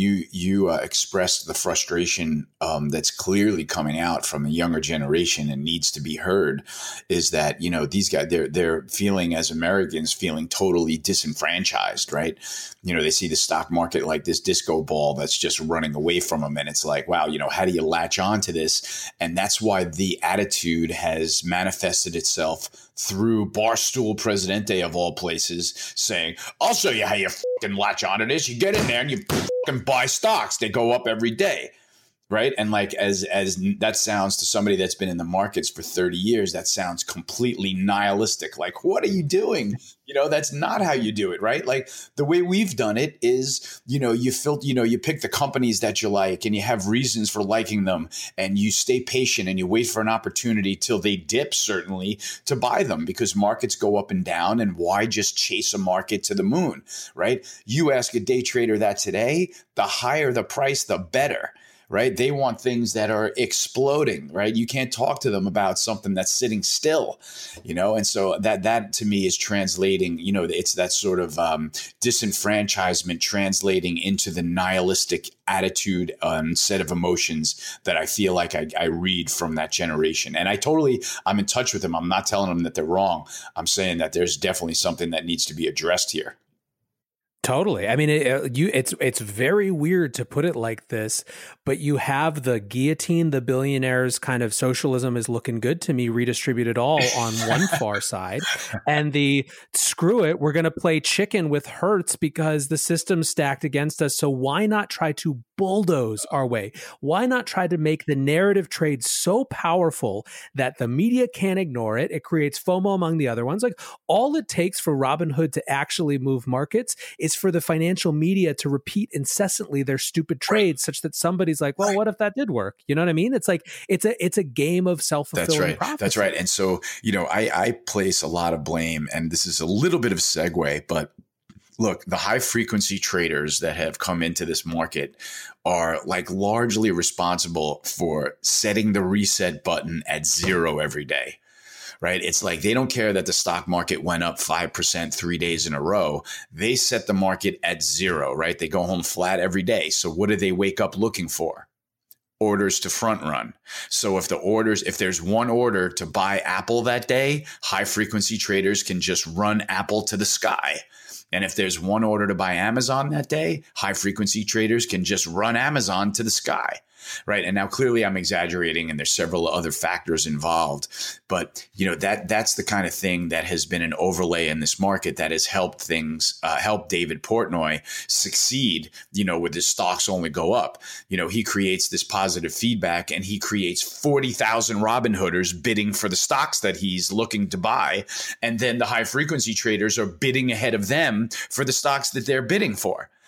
you expressed the frustration that's clearly coming out from the younger generation and needs to be heard, is that, you know, these guys, they're feeling, as Americans, feeling totally disenfranchised, right? You know, they see the stock market like this disco ball that's just running away from them. And it's like, wow, you know, how do you latch on to this? And that's why the attitude has manifested itself through Barstool Presidente of all places saying, I'll show you how you fucking latch on to this. You get in there and you fucking buy stocks. They go up every day. Right. And like, as that sounds to somebody that's been in the markets for 30 years, that sounds completely nihilistic. Like, what are you doing? You know, that's not how you do it. Right. Like the way we've done it is, you know, you pick the companies that you like and you have reasons for liking them, and you stay patient and you wait for an opportunity till they dip, certainly, to buy them, because markets go up and down. And why just chase a market to the moon? Right. You ask a day trader that today, the higher the price, the better. Right? They want things that are exploding, right? You can't talk to them about something that's sitting still, you know? And so that to me is translating, you know, it's that sort of disenfranchisement translating into the nihilistic attitude and set of emotions that I feel like I read from that generation. And I'm in touch with them. I'm not telling them that they're wrong. I'm saying that there's definitely something that needs to be addressed here. Totally. I mean, it's very weird to put it like this, but you have the guillotine, the billionaires kind of socialism is looking good to me, redistribute it all on one far side, and the screw it, we're going to play chicken with Hertz because the system's stacked against us. So why not try to bulldoze our way? Why not try to make the narrative trade so powerful that the media can't ignore it? It creates FOMO among the other ones. Like, all it takes for Robinhood to actually move markets is for the financial media to repeat incessantly their stupid trades, such that somebody's like, well, what if that did work? You know what I mean? It's like, it's a game of self-fulfilling prophecy. That's right. And so, you know, I place a lot of blame, and this is a little bit of a segue, but look, the high frequency traders that have come into this market are like largely responsible for setting the reset button at 0 every day. Right? It's like they don't care that the stock market went up 5% 3 days in a row. They set the market at 0, right? They go home flat every day. So what do they wake up looking for? Orders to front run. So if there's one order to buy Apple that day, high frequency traders can just run Apple to the sky. And if there's one order to buy Amazon that day, high frequency traders can just run Amazon to the sky. Right. And now clearly I'm exaggerating, and there's several other factors involved. But, you know, that's the kind of thing that has been an overlay in this market that has helped David Portnoy succeed, you know, with his stocks only go up. You know, he creates this positive feedback, and he creates 40,000 Robinhooders bidding for the stocks that he's looking to buy. And then the high frequency traders are bidding ahead of them for the stocks that they're bidding for.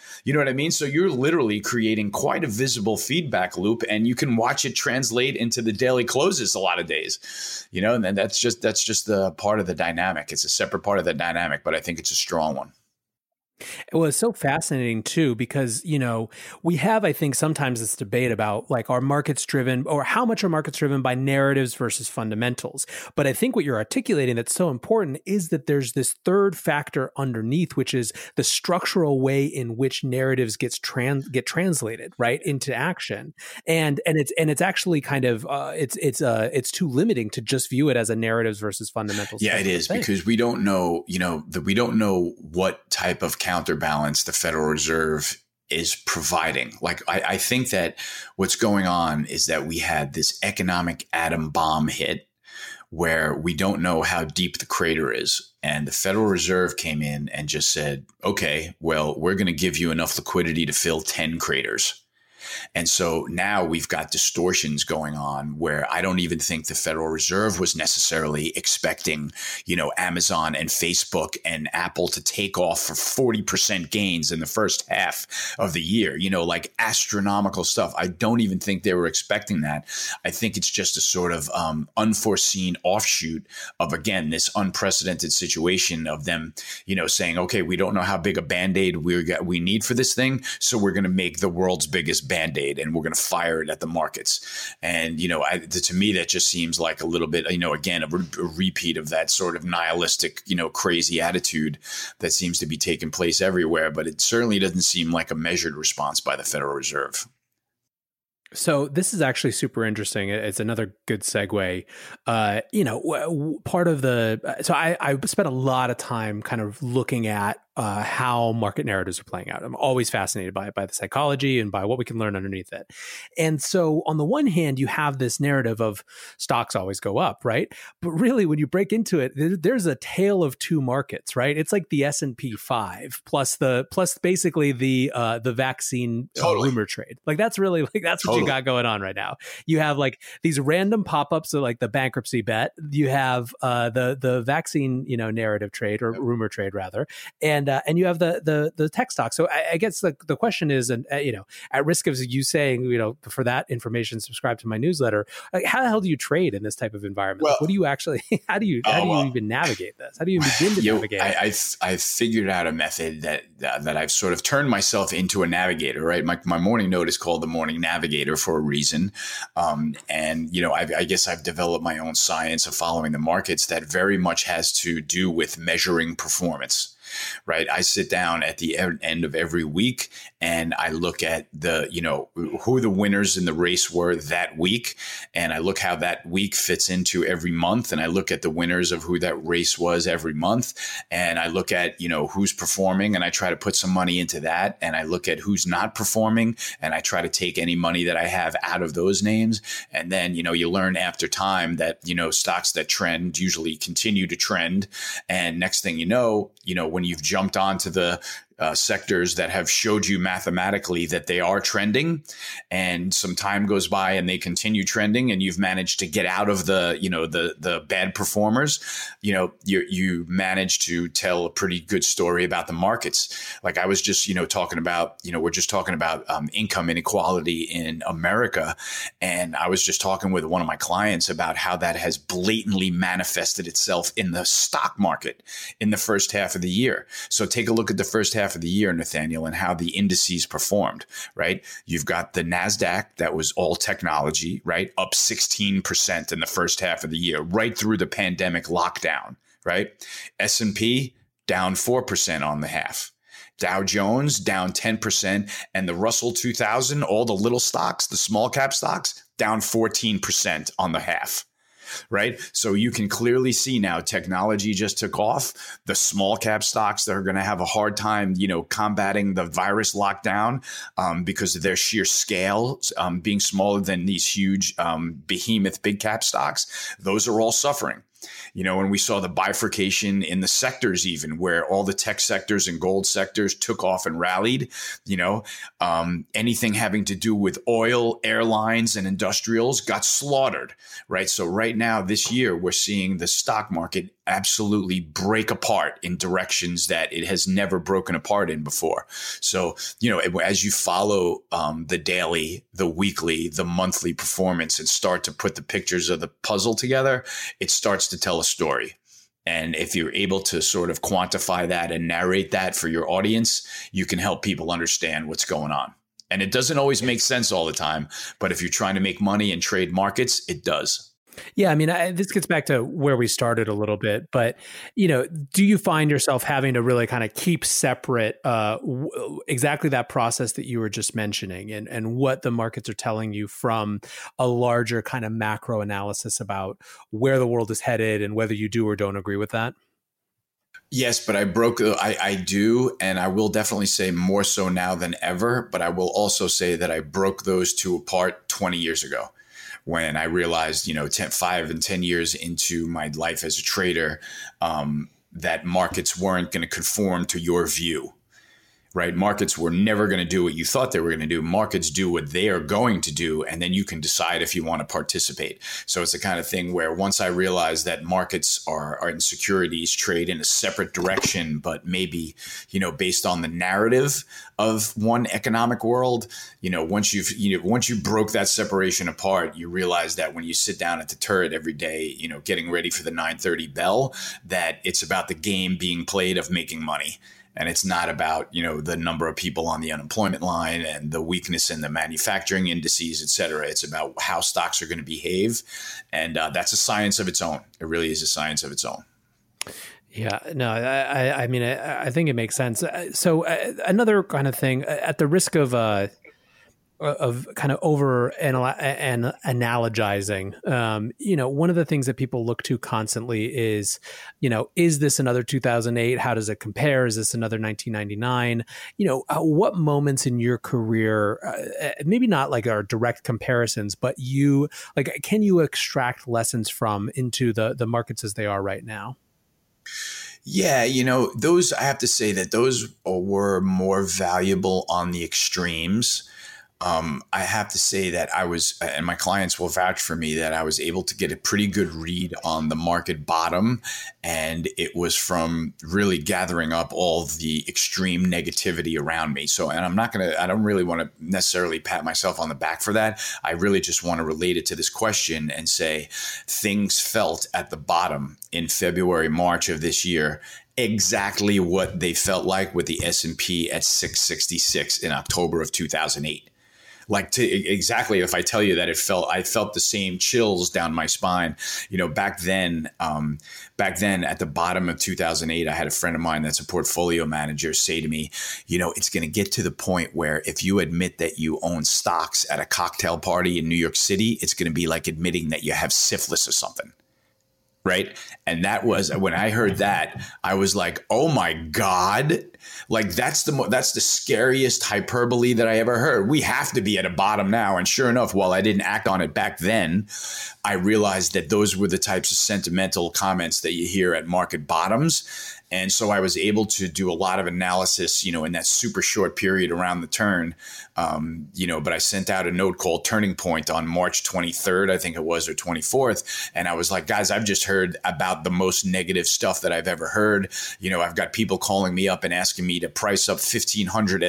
You know what I mean? So you're literally creating quite a visible feedback loop, and you can watch it translate into the daily closes a lot of days, and then that's just the part of the dynamic. It's a separate part of the dynamic, but I think it's a strong one. Well, it's so fascinating too, because, we have, I think, sometimes this debate about like, are markets driven, or how much are markets driven by narratives versus fundamentals? But I think what you're articulating that's so important is that there's this third factor underneath, which is the structural way in which narratives get translated right into action. And it's actually kind of it's too limiting to just view it as a narratives versus fundamentals. Yeah, it is, because we don't know, we don't know what type of counterbalance the Federal Reserve is providing. Like, I think that what's going on is that we had this economic atom bomb hit where we don't know how deep the crater is. And the Federal Reserve came in and just said, okay, well, we're going to give you enough liquidity to fill 10 craters. And so now we've got distortions going on where I don't even think the Federal Reserve was necessarily expecting, Amazon and Facebook and Apple to take off for 40% gains in the first half of the year, like astronomical stuff. I don't even think they were expecting that. I think it's just a sort of unforeseen offshoot of, again, this unprecedented situation of them, saying, okay, we don't know how big a Band-Aid we need for this thing, so we're going to make the world's biggest Band-Aid and we're going to fire it at the markets. And, to me, that just seems like a little bit, again, a repeat of that sort of nihilistic, crazy attitude that seems to be taking place everywhere. But it certainly doesn't seem like a measured response by the Federal Reserve. So this is actually super interesting. It's another good segue. Part of so I spent a lot of time kind of looking at how market narratives are playing out. I'm always fascinated by the psychology and by what we can learn underneath it. And so on the one hand, you have this narrative of stocks always go up, right? But really, when you break into it, there's a tale of two markets, right? It's like the S&P 5 plus basically the vaccine rumor trade. Like that's really like that's what you got going on right now. You have like these random pop-ups of like the bankruptcy bet. You have the vaccine narrative trade or rumor trade rather, and you have the tech stock. So I guess the question is, and at risk of you saying, for that information, subscribe to my newsletter. Like, how the hell do you trade in this type of environment? Well, like, what do you actually? How do you even navigate this? How do you begin to navigate? I've figured out a method that I've sort of turned myself into a navigator. Right, my morning note is called the Morning Navigator for a reason, and I guess I've developed my own science of following the markets that very much has to do with measuring performance. Right. I sit down at the end of every week and I look at who the winners in the race were that week. And I look how that week fits into every month. And I look at the winners of who that race was every month. And I look at, who's performing and I try to put some money into that. And I look at who's not performing and I try to take any money that I have out of those names. And then, you learn after time that, stocks that trend usually continue to trend. And next thing when you've jumped onto the sectors that have showed you mathematically that they are trending and some time goes by and they continue trending and you've managed to get out of the bad performers, you manage to tell a pretty good story about the markets. Like I was just, talking about, we're just talking about income inequality in America. And I was just talking with one of my clients about how that has blatantly manifested itself in the stock market in the first half of the year. So take a look at the first half of the year, Nathaniel, and how the indices performed, right? You've got the NASDAQ that was all technology, right? Up 16% in the first half of the year, right through the pandemic lockdown, right? S&P down 4% on the half. Dow Jones down 10%, and the Russell 2000, all the little stocks, the small cap stocks, down 14% on the half. Right. So you can clearly see now technology just took off. The small cap stocks that are going to have a hard time, combating the virus lockdown because of their sheer scale being smaller than these huge behemoth big cap stocks. Those are all suffering. When we saw the bifurcation in the sectors, even where all the tech sectors and gold sectors took off and rallied, anything having to do with oil, airlines and industrials got slaughtered. Right. So right now this year, we're seeing the stock market absolutely break apart in directions that it has never broken apart in before. So, as you follow the daily, the weekly, the monthly performance and start to put the pictures of the puzzle together, it starts to tell a story. And if you're able to sort of quantify that and narrate that for your audience, you can help people understand what's going on. And it doesn't always make sense all the time, but if you're trying to make money and trade markets, it does. Yeah, I mean, this gets back to where we started a little bit, but, do you find yourself having to really kind of keep separate exactly that process that you were just mentioning and what the markets are telling you from a larger kind of macro analysis about where the world is headed and whether you do or don't agree with that? Yes, but I do. And I will definitely say more so now than ever. But I will also say that I broke those two apart 20 years ago when I realized, 5 and 10 years into my life as a trader, that markets weren't going to conform to your view. Right? Markets were never going to do what you thought they were going to do. Markets do what they are going to do, and then you can decide if you want to participate. So it's the kind of thing where once I realized that markets are in securities trade in a separate direction, but maybe, based on the narrative of one economic world, once you broke that separation apart, you realize that when you sit down at the turret every day, getting ready for the 9:30 bell, that it's about the game being played of making money. And it's not about, the number of people on the unemployment line and the weakness in the manufacturing indices, et cetera. It's about how stocks are going to behave. And that's a science of its own. It really is a science of its own. Yeah, no, I mean, I think it makes sense. So another kind of thing, at the risk of kind of over and analogizing, one of the things that people look to constantly is, is this another 2008? How does it compare? Is this another 1999? What moments in your career, maybe not like our direct comparisons, but can you extract lessons from into the markets as they are right now? Yeah, those, I have to say that those were more valuable on the extremes. I have to say that I was, and my clients will vouch for me, that I was able to get a pretty good read on the market bottom. And it was from really gathering up all the extreme negativity around me. So, and I don't really want to necessarily pat myself on the back for that. I really just want to relate it to this question and say things felt at the bottom in February, March of this year exactly what they felt like with the S&P at 666 in October of 2008. Exactly, if I tell you that I felt the same chills down my spine. Back then at the bottom of 2008, I had a friend of mine that's a portfolio manager say to me, it's going to get to the point where if you admit that you own stocks at a cocktail party in New York City, it's going to be like admitting that you have syphilis or something. Right. And that was when I heard that, I was like, oh, my God, that's the scariest hyperbole that I ever heard. We have to be at a bottom now. And sure enough, while I didn't act on it back then, I realized that those were the types of sentimental comments that you hear at market bottoms. And so I was able to do a lot of analysis, in that super short period around the turn, but I sent out a note called Turning Point on March 23rd, I think it was, or 24th. And I was like, guys, I've just heard about the most negative stuff that I've ever heard. I've got people calling me up and asking me to price up 1,500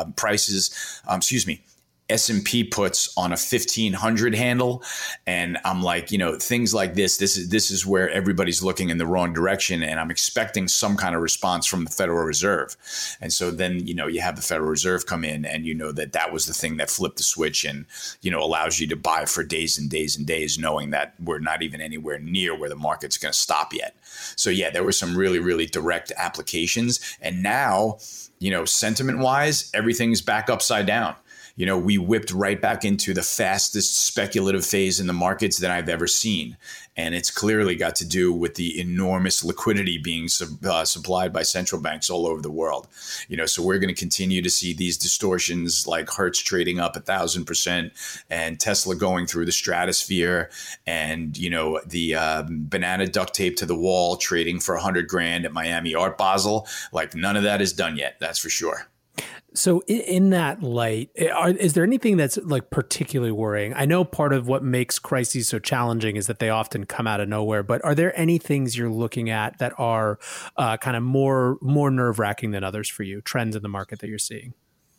S&P puts on a 1,500 handle. And I'm like, things like this is where everybody's looking in the wrong direction. And I'm expecting some kind of response from the Federal Reserve. And so then, you have the Federal Reserve come in and that was the thing that flipped the switch and, allows you to buy for days and days and days, knowing that we're not even anywhere near where the market's going to stop yet. So yeah, there were some really, really direct applications. And now, sentiment wise, everything's back upside down. We whipped right back into the fastest speculative phase in the markets that I've ever seen. And it's clearly got to do with the enormous liquidity being supplied by central banks all over the world. So we're going to continue to see these distortions like Hertz trading up 1,000% and Tesla going through the stratosphere and, the banana duct tape to the wall trading for $100,000 at Miami Art Basel. None of that is done yet. That's for sure. So in that light, is there anything that's like particularly worrying? I know part of what makes crises so challenging is that they often come out of nowhere, but are there any things you're looking at that are kind of more nerve-wracking than others for you, trends in the market that you're seeing?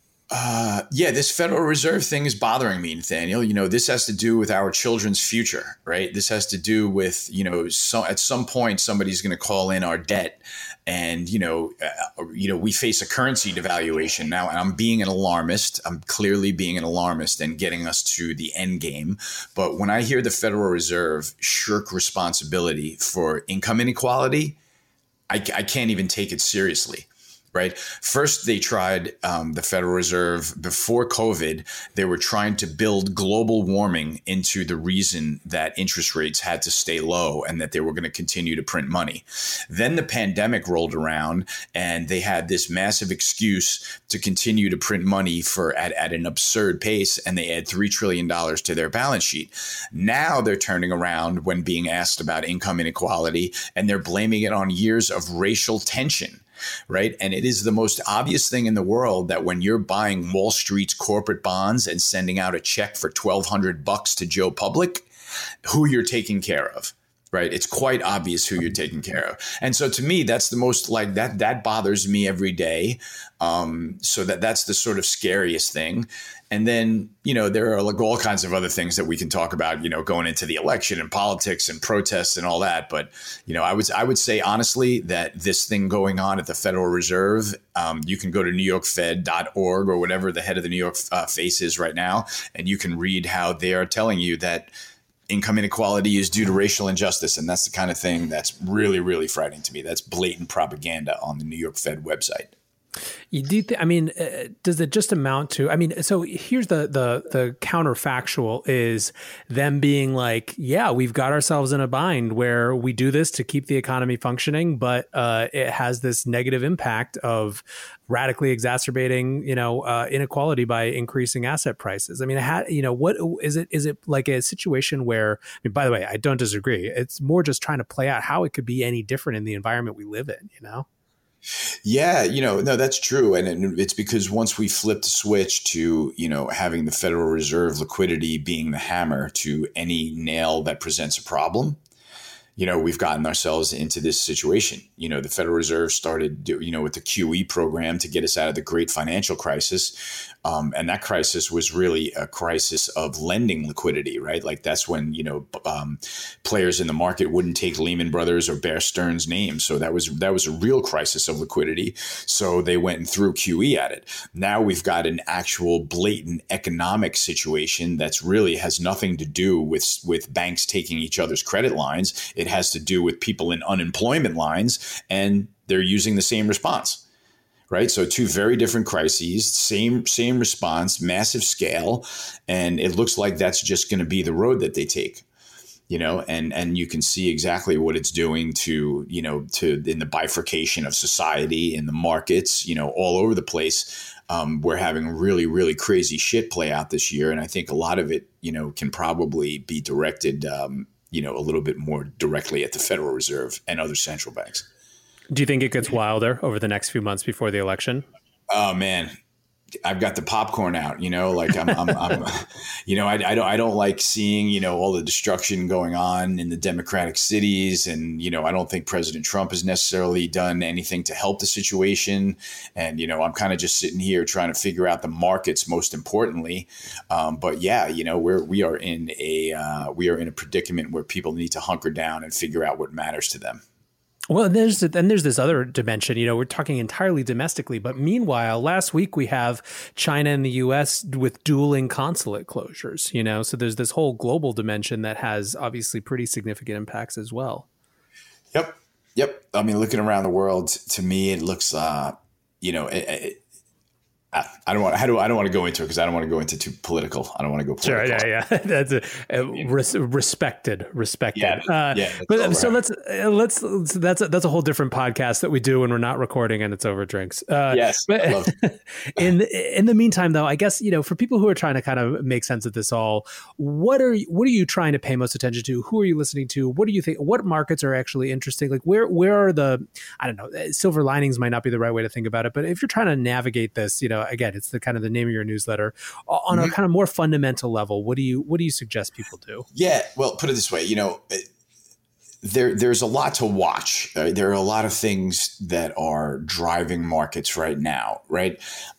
Yeah, this Federal Reserve thing is bothering me, Nathaniel. This has to do with our children's future, right? This has to do with, at some point, somebody's going to call in our debt. And, we face a currency devaluation now, and I'm being an alarmist. I'm clearly being an alarmist and getting us to the end game. But when I hear the Federal Reserve shirk responsibility for income inequality, I can't even take it seriously. Right. First, they tried the Federal Reserve before COVID. They were trying to build global warming into the reason that interest rates had to stay low and that they were going to continue to print money. Then the pandemic rolled around and they had this massive excuse to continue to print money at an absurd pace. And they add $3 trillion to their balance sheet. Now they're turning around when being asked about income inequality and they're blaming it on years of racial tension. Right. And it is the most obvious thing in the world that when you're buying Wall Street's corporate bonds and sending out a check for $1,200 to Joe Public, who you're taking care of. Right. It's quite obvious who you're taking care of. And so to me, that's the most like that bothers me every day. So that's the sort of scariest thing. And then, there are like all kinds of other things that we can talk about, going into the election and politics and protests and all that. But, I would say, honestly, that this thing going on at the Federal Reserve, you can go to NewYorkFed.org or whatever the head of the New York face is right now, and you can read how they are telling you that income inequality is due to racial injustice. And that's the kind of thing that's really, really frightening to me. That's blatant propaganda on the New York Fed website. You do does it just amount to, so here's the counterfactual is them being like, yeah, we've got ourselves in a bind where we do this to keep the economy functioning, but it has this negative impact of radically exacerbating, inequality by increasing asset prices. I mean, what is it? Is it like a situation where, by the way, I don't disagree. It's more just trying to play out how it could be any different in the environment we live in, Yeah, no, that's true. And it's because once we flip the switch to, having the Federal Reserve liquidity being the hammer to any nail that presents a problem, we've gotten ourselves into this situation. The Federal Reserve started, with the QE program to get us out of the great financial crisis. And that crisis was really a crisis of lending liquidity, right? Like that's when, players in the market wouldn't take Lehman Brothers or Bear Stearns names. So that was a real crisis of liquidity. So they went and threw QE at it. Now we've got an actual blatant economic situation that's really has nothing to do with banks taking each other's credit lines. It has to do with people in unemployment lines, and they're using the same response. Right. So two very different crises, same response, massive scale. And it looks like that's just going to be the road that they take, and you can see exactly what it's doing to in the bifurcation of society, in the markets, all over the place. We're having really, really crazy shit play out this year. And I think a lot of it, can probably be directed, a little bit more directly at the Federal Reserve and other central banks. Do you think it gets wilder over the next few months before the election? Oh man, I've got the popcorn out, like I'm I don't like seeing, all the destruction going on in the Democratic cities. And, I don't think President Trump has necessarily done anything to help the situation. And, I'm kind of just sitting here trying to figure out the markets most importantly. But yeah, we are in a predicament where people need to hunker down and figure out what matters to them. Well, there's this other dimension, we're talking entirely domestically, but meanwhile, last week we have China and the U.S. with dueling consulate closures, so there's this whole global dimension that has obviously pretty significant impacts as well. Yep. I mean, looking around the world, to me, it looks, I don't want to go into it because I don't want to go into too political. I don't want to go political. Sure, yeah. That's respected. Yeah. But so that's a whole different podcast that we do when we're not recording and it's over drinks. Yes. But in the meantime, though, I guess for people who are trying to kind of make sense of this all, what are you trying to pay most attention to? Who are you listening to? What do you think? What markets are actually interesting? Like where are the silver linings might not be the right way to think about it, but if you're trying to navigate this, again, it's the kind of the name of your newsletter. On a kind of more fundamental level, what do you suggest people do? Yeah, well, put it this way, there's a lot to watch. There are a lot of things that are driving markets right now, right?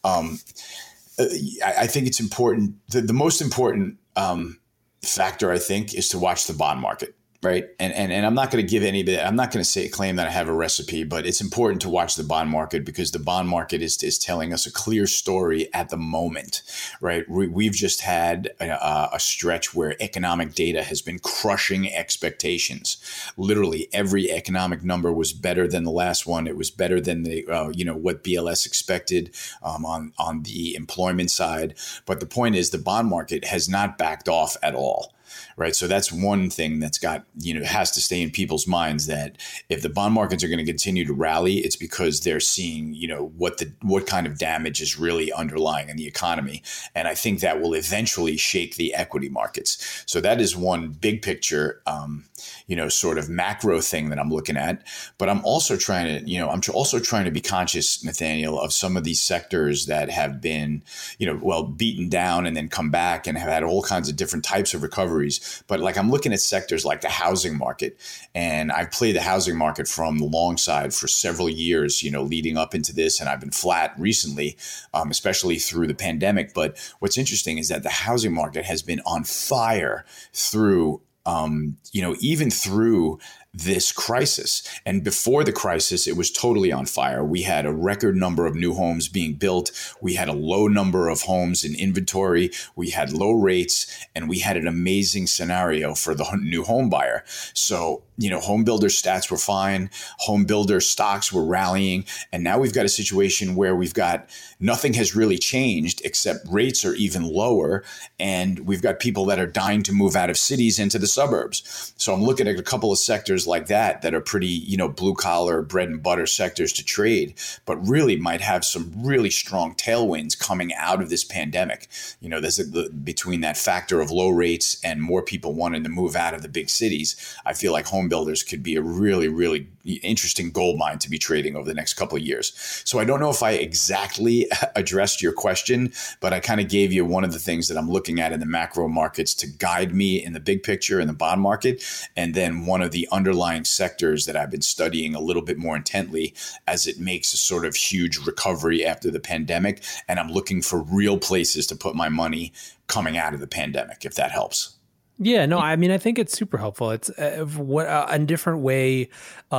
I think it's important. The most important factor, I think, is to watch the bond market. Right. And I'm not going to give I'm not going to claim that I have a recipe, but it's important to watch the bond market because the bond market is telling us a clear story at the moment. Right. We've just had a stretch where economic data has been crushing expectations. Literally every economic number was better than the last one. It was better than what BLS expected on the employment side. But the point is the bond market has not backed off at all. Right. So that's one thing that's has to stay in people's minds, that if the bond markets are going to continue to rally, it's because they're seeing, what kind of damage is really underlying in the economy. And I think that will eventually shake the equity markets. So that is one big picture, sort of macro thing that I'm looking at. But I'm also trying to be conscious, Nathaniel, of some of these sectors that have been, beaten down and then come back and have had all kinds of different types of recoveries. But I'm looking at sectors like the housing market, and I've played the housing market from the long side for several years, leading up into this. And I've been flat recently, especially through the pandemic. But what's interesting is that the housing market has been on fire through even through this crisis. And before the crisis, it was totally on fire. We had a record number of new homes being built. We had a low number of homes in inventory. We had low rates, and we had an amazing scenario for the new home buyer. So, home builder stats were fine. Home builder stocks were rallying. And now we've got a situation where nothing has really changed except rates are even lower. And we've got people that are dying to move out of cities into the suburbs. So I'm looking at a couple of sectors like that are pretty, blue collar, bread and butter sectors to trade, but really might have some really strong tailwinds coming out of this pandemic. There's between that factor of low rates and more people wanting to move out of the big cities. I feel like home builders could be a really, really interesting gold mine to be trading over the next couple of years. So I don't know if I exactly addressed your question, but I kind of gave you one of the things that I'm looking at in the macro markets to guide me in the big picture in the bond market. And then one of the underlying sectors that I've been studying a little bit more intently as it makes a sort of huge recovery after the pandemic. And I'm looking for real places to put my money coming out of the pandemic, if that helps. Yeah, no, I mean, I think it's super helpful. It's a different way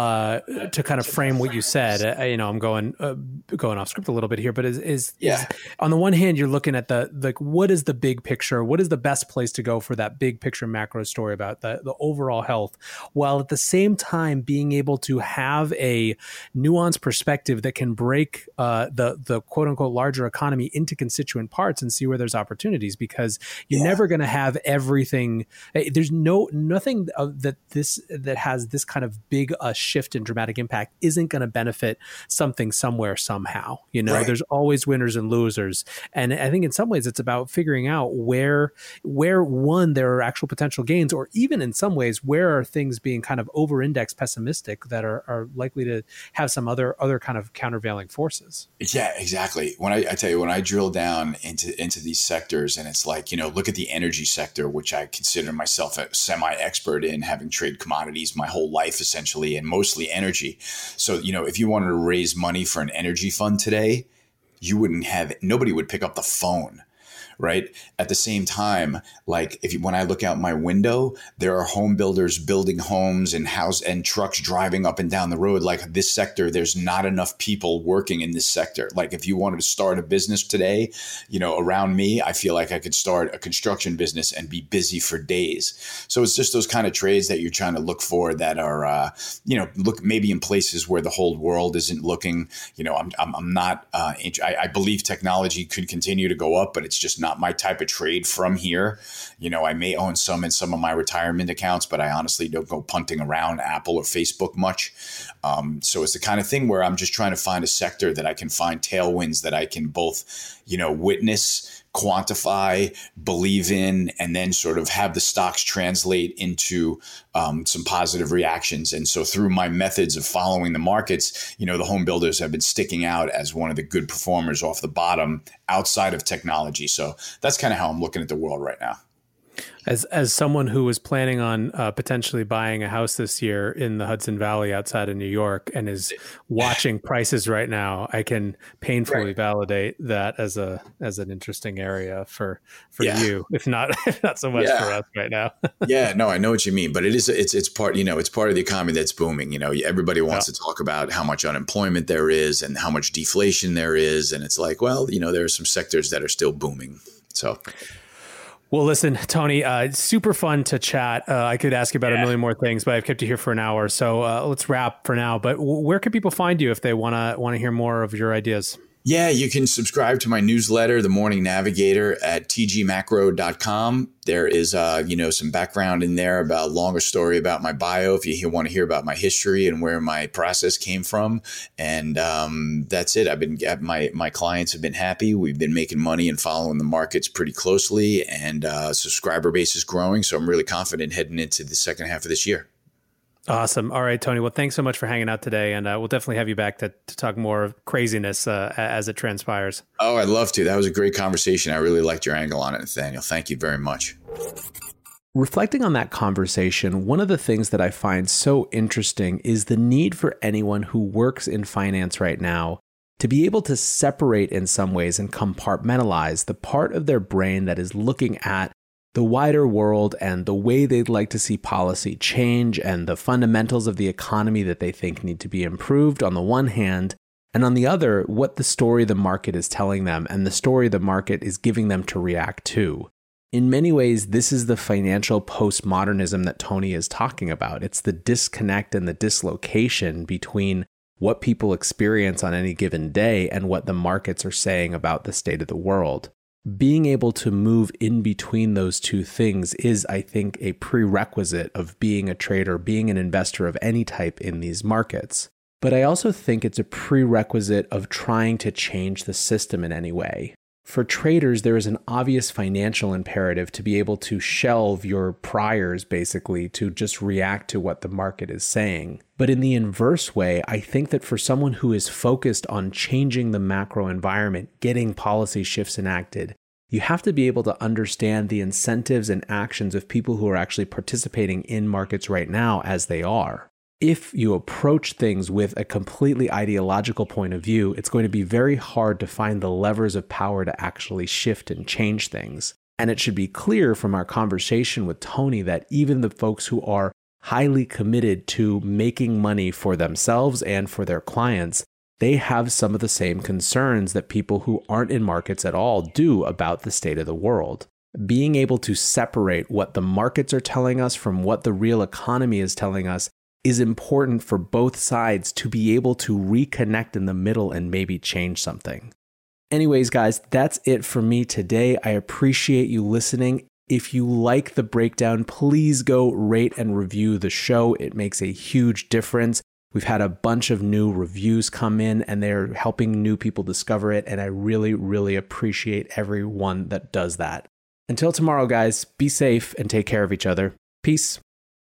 to kind of frame what you said. I'm going off script a little bit here, but is on the one hand, you're looking at what is the big picture? What is the best place to go for that big picture macro story about the overall health, while at the same time being able to have a nuanced perspective that can break the quote unquote larger economy into constituent parts and see where there's opportunities, because you're never going to have everything. There's nothing that has this kind of big shift and dramatic impact isn't going to benefit something somewhere somehow. Right. There's always winners and losers, and I think in some ways it's about figuring out where one there are actual potential gains, or even in some ways where are things being kind of over-indexed pessimistic that are likely to have some other kind of countervailing forces. Yeah, exactly. When I tell you, when I drill down into these sectors, and it's like, look at the energy sector, which I consider myself a semi-expert in, having traded commodities my whole life essentially, and mostly energy. So, if you wanted to raise money for an energy fund today, nobody would pick up the phone. Right. At the same time, when I look out my window, there are home builders building homes and trucks driving up and down the road. Like this sector, there's not enough people working in this sector. Like if you wanted to start a business today, around me, I feel like I could start a construction business and be busy for days. So it's just those kind of trades that you're trying to look for that are, look maybe in places where the whole world isn't looking. I'm not, I believe technology could continue to go up, but it's just not my type of trade from here. I may own some in some of my retirement accounts, but I honestly don't go punting around Apple or Facebook much. So it's the kind of thing where I'm just trying to find a sector that I can find tailwinds that I can both, witness quantify, believe in, and then sort of have the stocks translate into some positive reactions. And so through my methods of following the markets, the home builders have been sticking out as one of the good performers off the bottom outside of technology. So that's kind of how I'm looking at the world right now. As someone who was planning on potentially buying a house this year in the Hudson Valley outside of New York and is watching prices right now, I can painfully validate that as an interesting area for you, if not so much for us right now. Yeah, no, I know what you mean, but it's part of the economy that's booming. Everybody wants to talk about how much unemployment there is and how much deflation there is, and it's like, well, there are some sectors that are still booming. So. Well, listen, Tony, super fun to chat. I could ask you about a million more things, but I've kept you here for an hour. So let's wrap for now. But where can people find you if they want to hear more of your ideas? Yeah, you can subscribe to my newsletter, The Morning Navigator, at tgmacro.com. There is, some background in there about a longer story about my bio if you want to hear about my history and where my process came from. And that's it. My clients have been happy. We've been making money and following the markets pretty closely, and subscriber base is growing. So I'm really confident heading into the second half of this year. Awesome. All right, Tony. Well, thanks so much for hanging out today. And we'll definitely have you back to talk more of craziness as it transpires. Oh, I'd love to. That was a great conversation. I really liked your angle on it, Nathaniel. Thank you very much. Reflecting on that conversation, one of the things that I find so interesting is the need for anyone who works in finance right now to be able to separate in some ways and compartmentalize the part of their brain that is looking at the wider world and the way they'd like to see policy change and the fundamentals of the economy that they think need to be improved on the one hand, and on the other, what the story the market is telling them and the story the market is giving them to react to. In many ways, this is the financial postmodernism that Tony is talking about. It's the disconnect and the dislocation between what people experience on any given day and what the markets are saying about the state of the world. Being able to move in between those two things is, I think, a prerequisite of being a trader, being an investor of any type in these markets. But I also think it's a prerequisite of trying to change the system in any way. For traders, there is an obvious financial imperative to be able to shelve your priors, basically, to just react to what the market is saying. But in the inverse way, I think that for someone who is focused on changing the macro environment, getting policy shifts enacted, you have to be able to understand the incentives and actions of people who are actually participating in markets right now as they are. If you approach things with a completely ideological point of view, it's going to be very hard to find the levers of power to actually shift and change things. And it should be clear from our conversation with Tony that even the folks who are highly committed to making money for themselves and for their clients, they have some of the same concerns that people who aren't in markets at all do about the state of the world. Being able to separate what the markets are telling us from what the real economy is telling us is important for both sides to be able to reconnect in the middle and maybe change something. Anyways, guys, that's it for me today. I appreciate you listening. If you like the breakdown, please go rate and review the show. It makes a huge difference. We've had a bunch of new reviews come in and they're helping new people discover it. And I really, really appreciate everyone that does that. Until tomorrow, guys, be safe and take care of each other. Peace.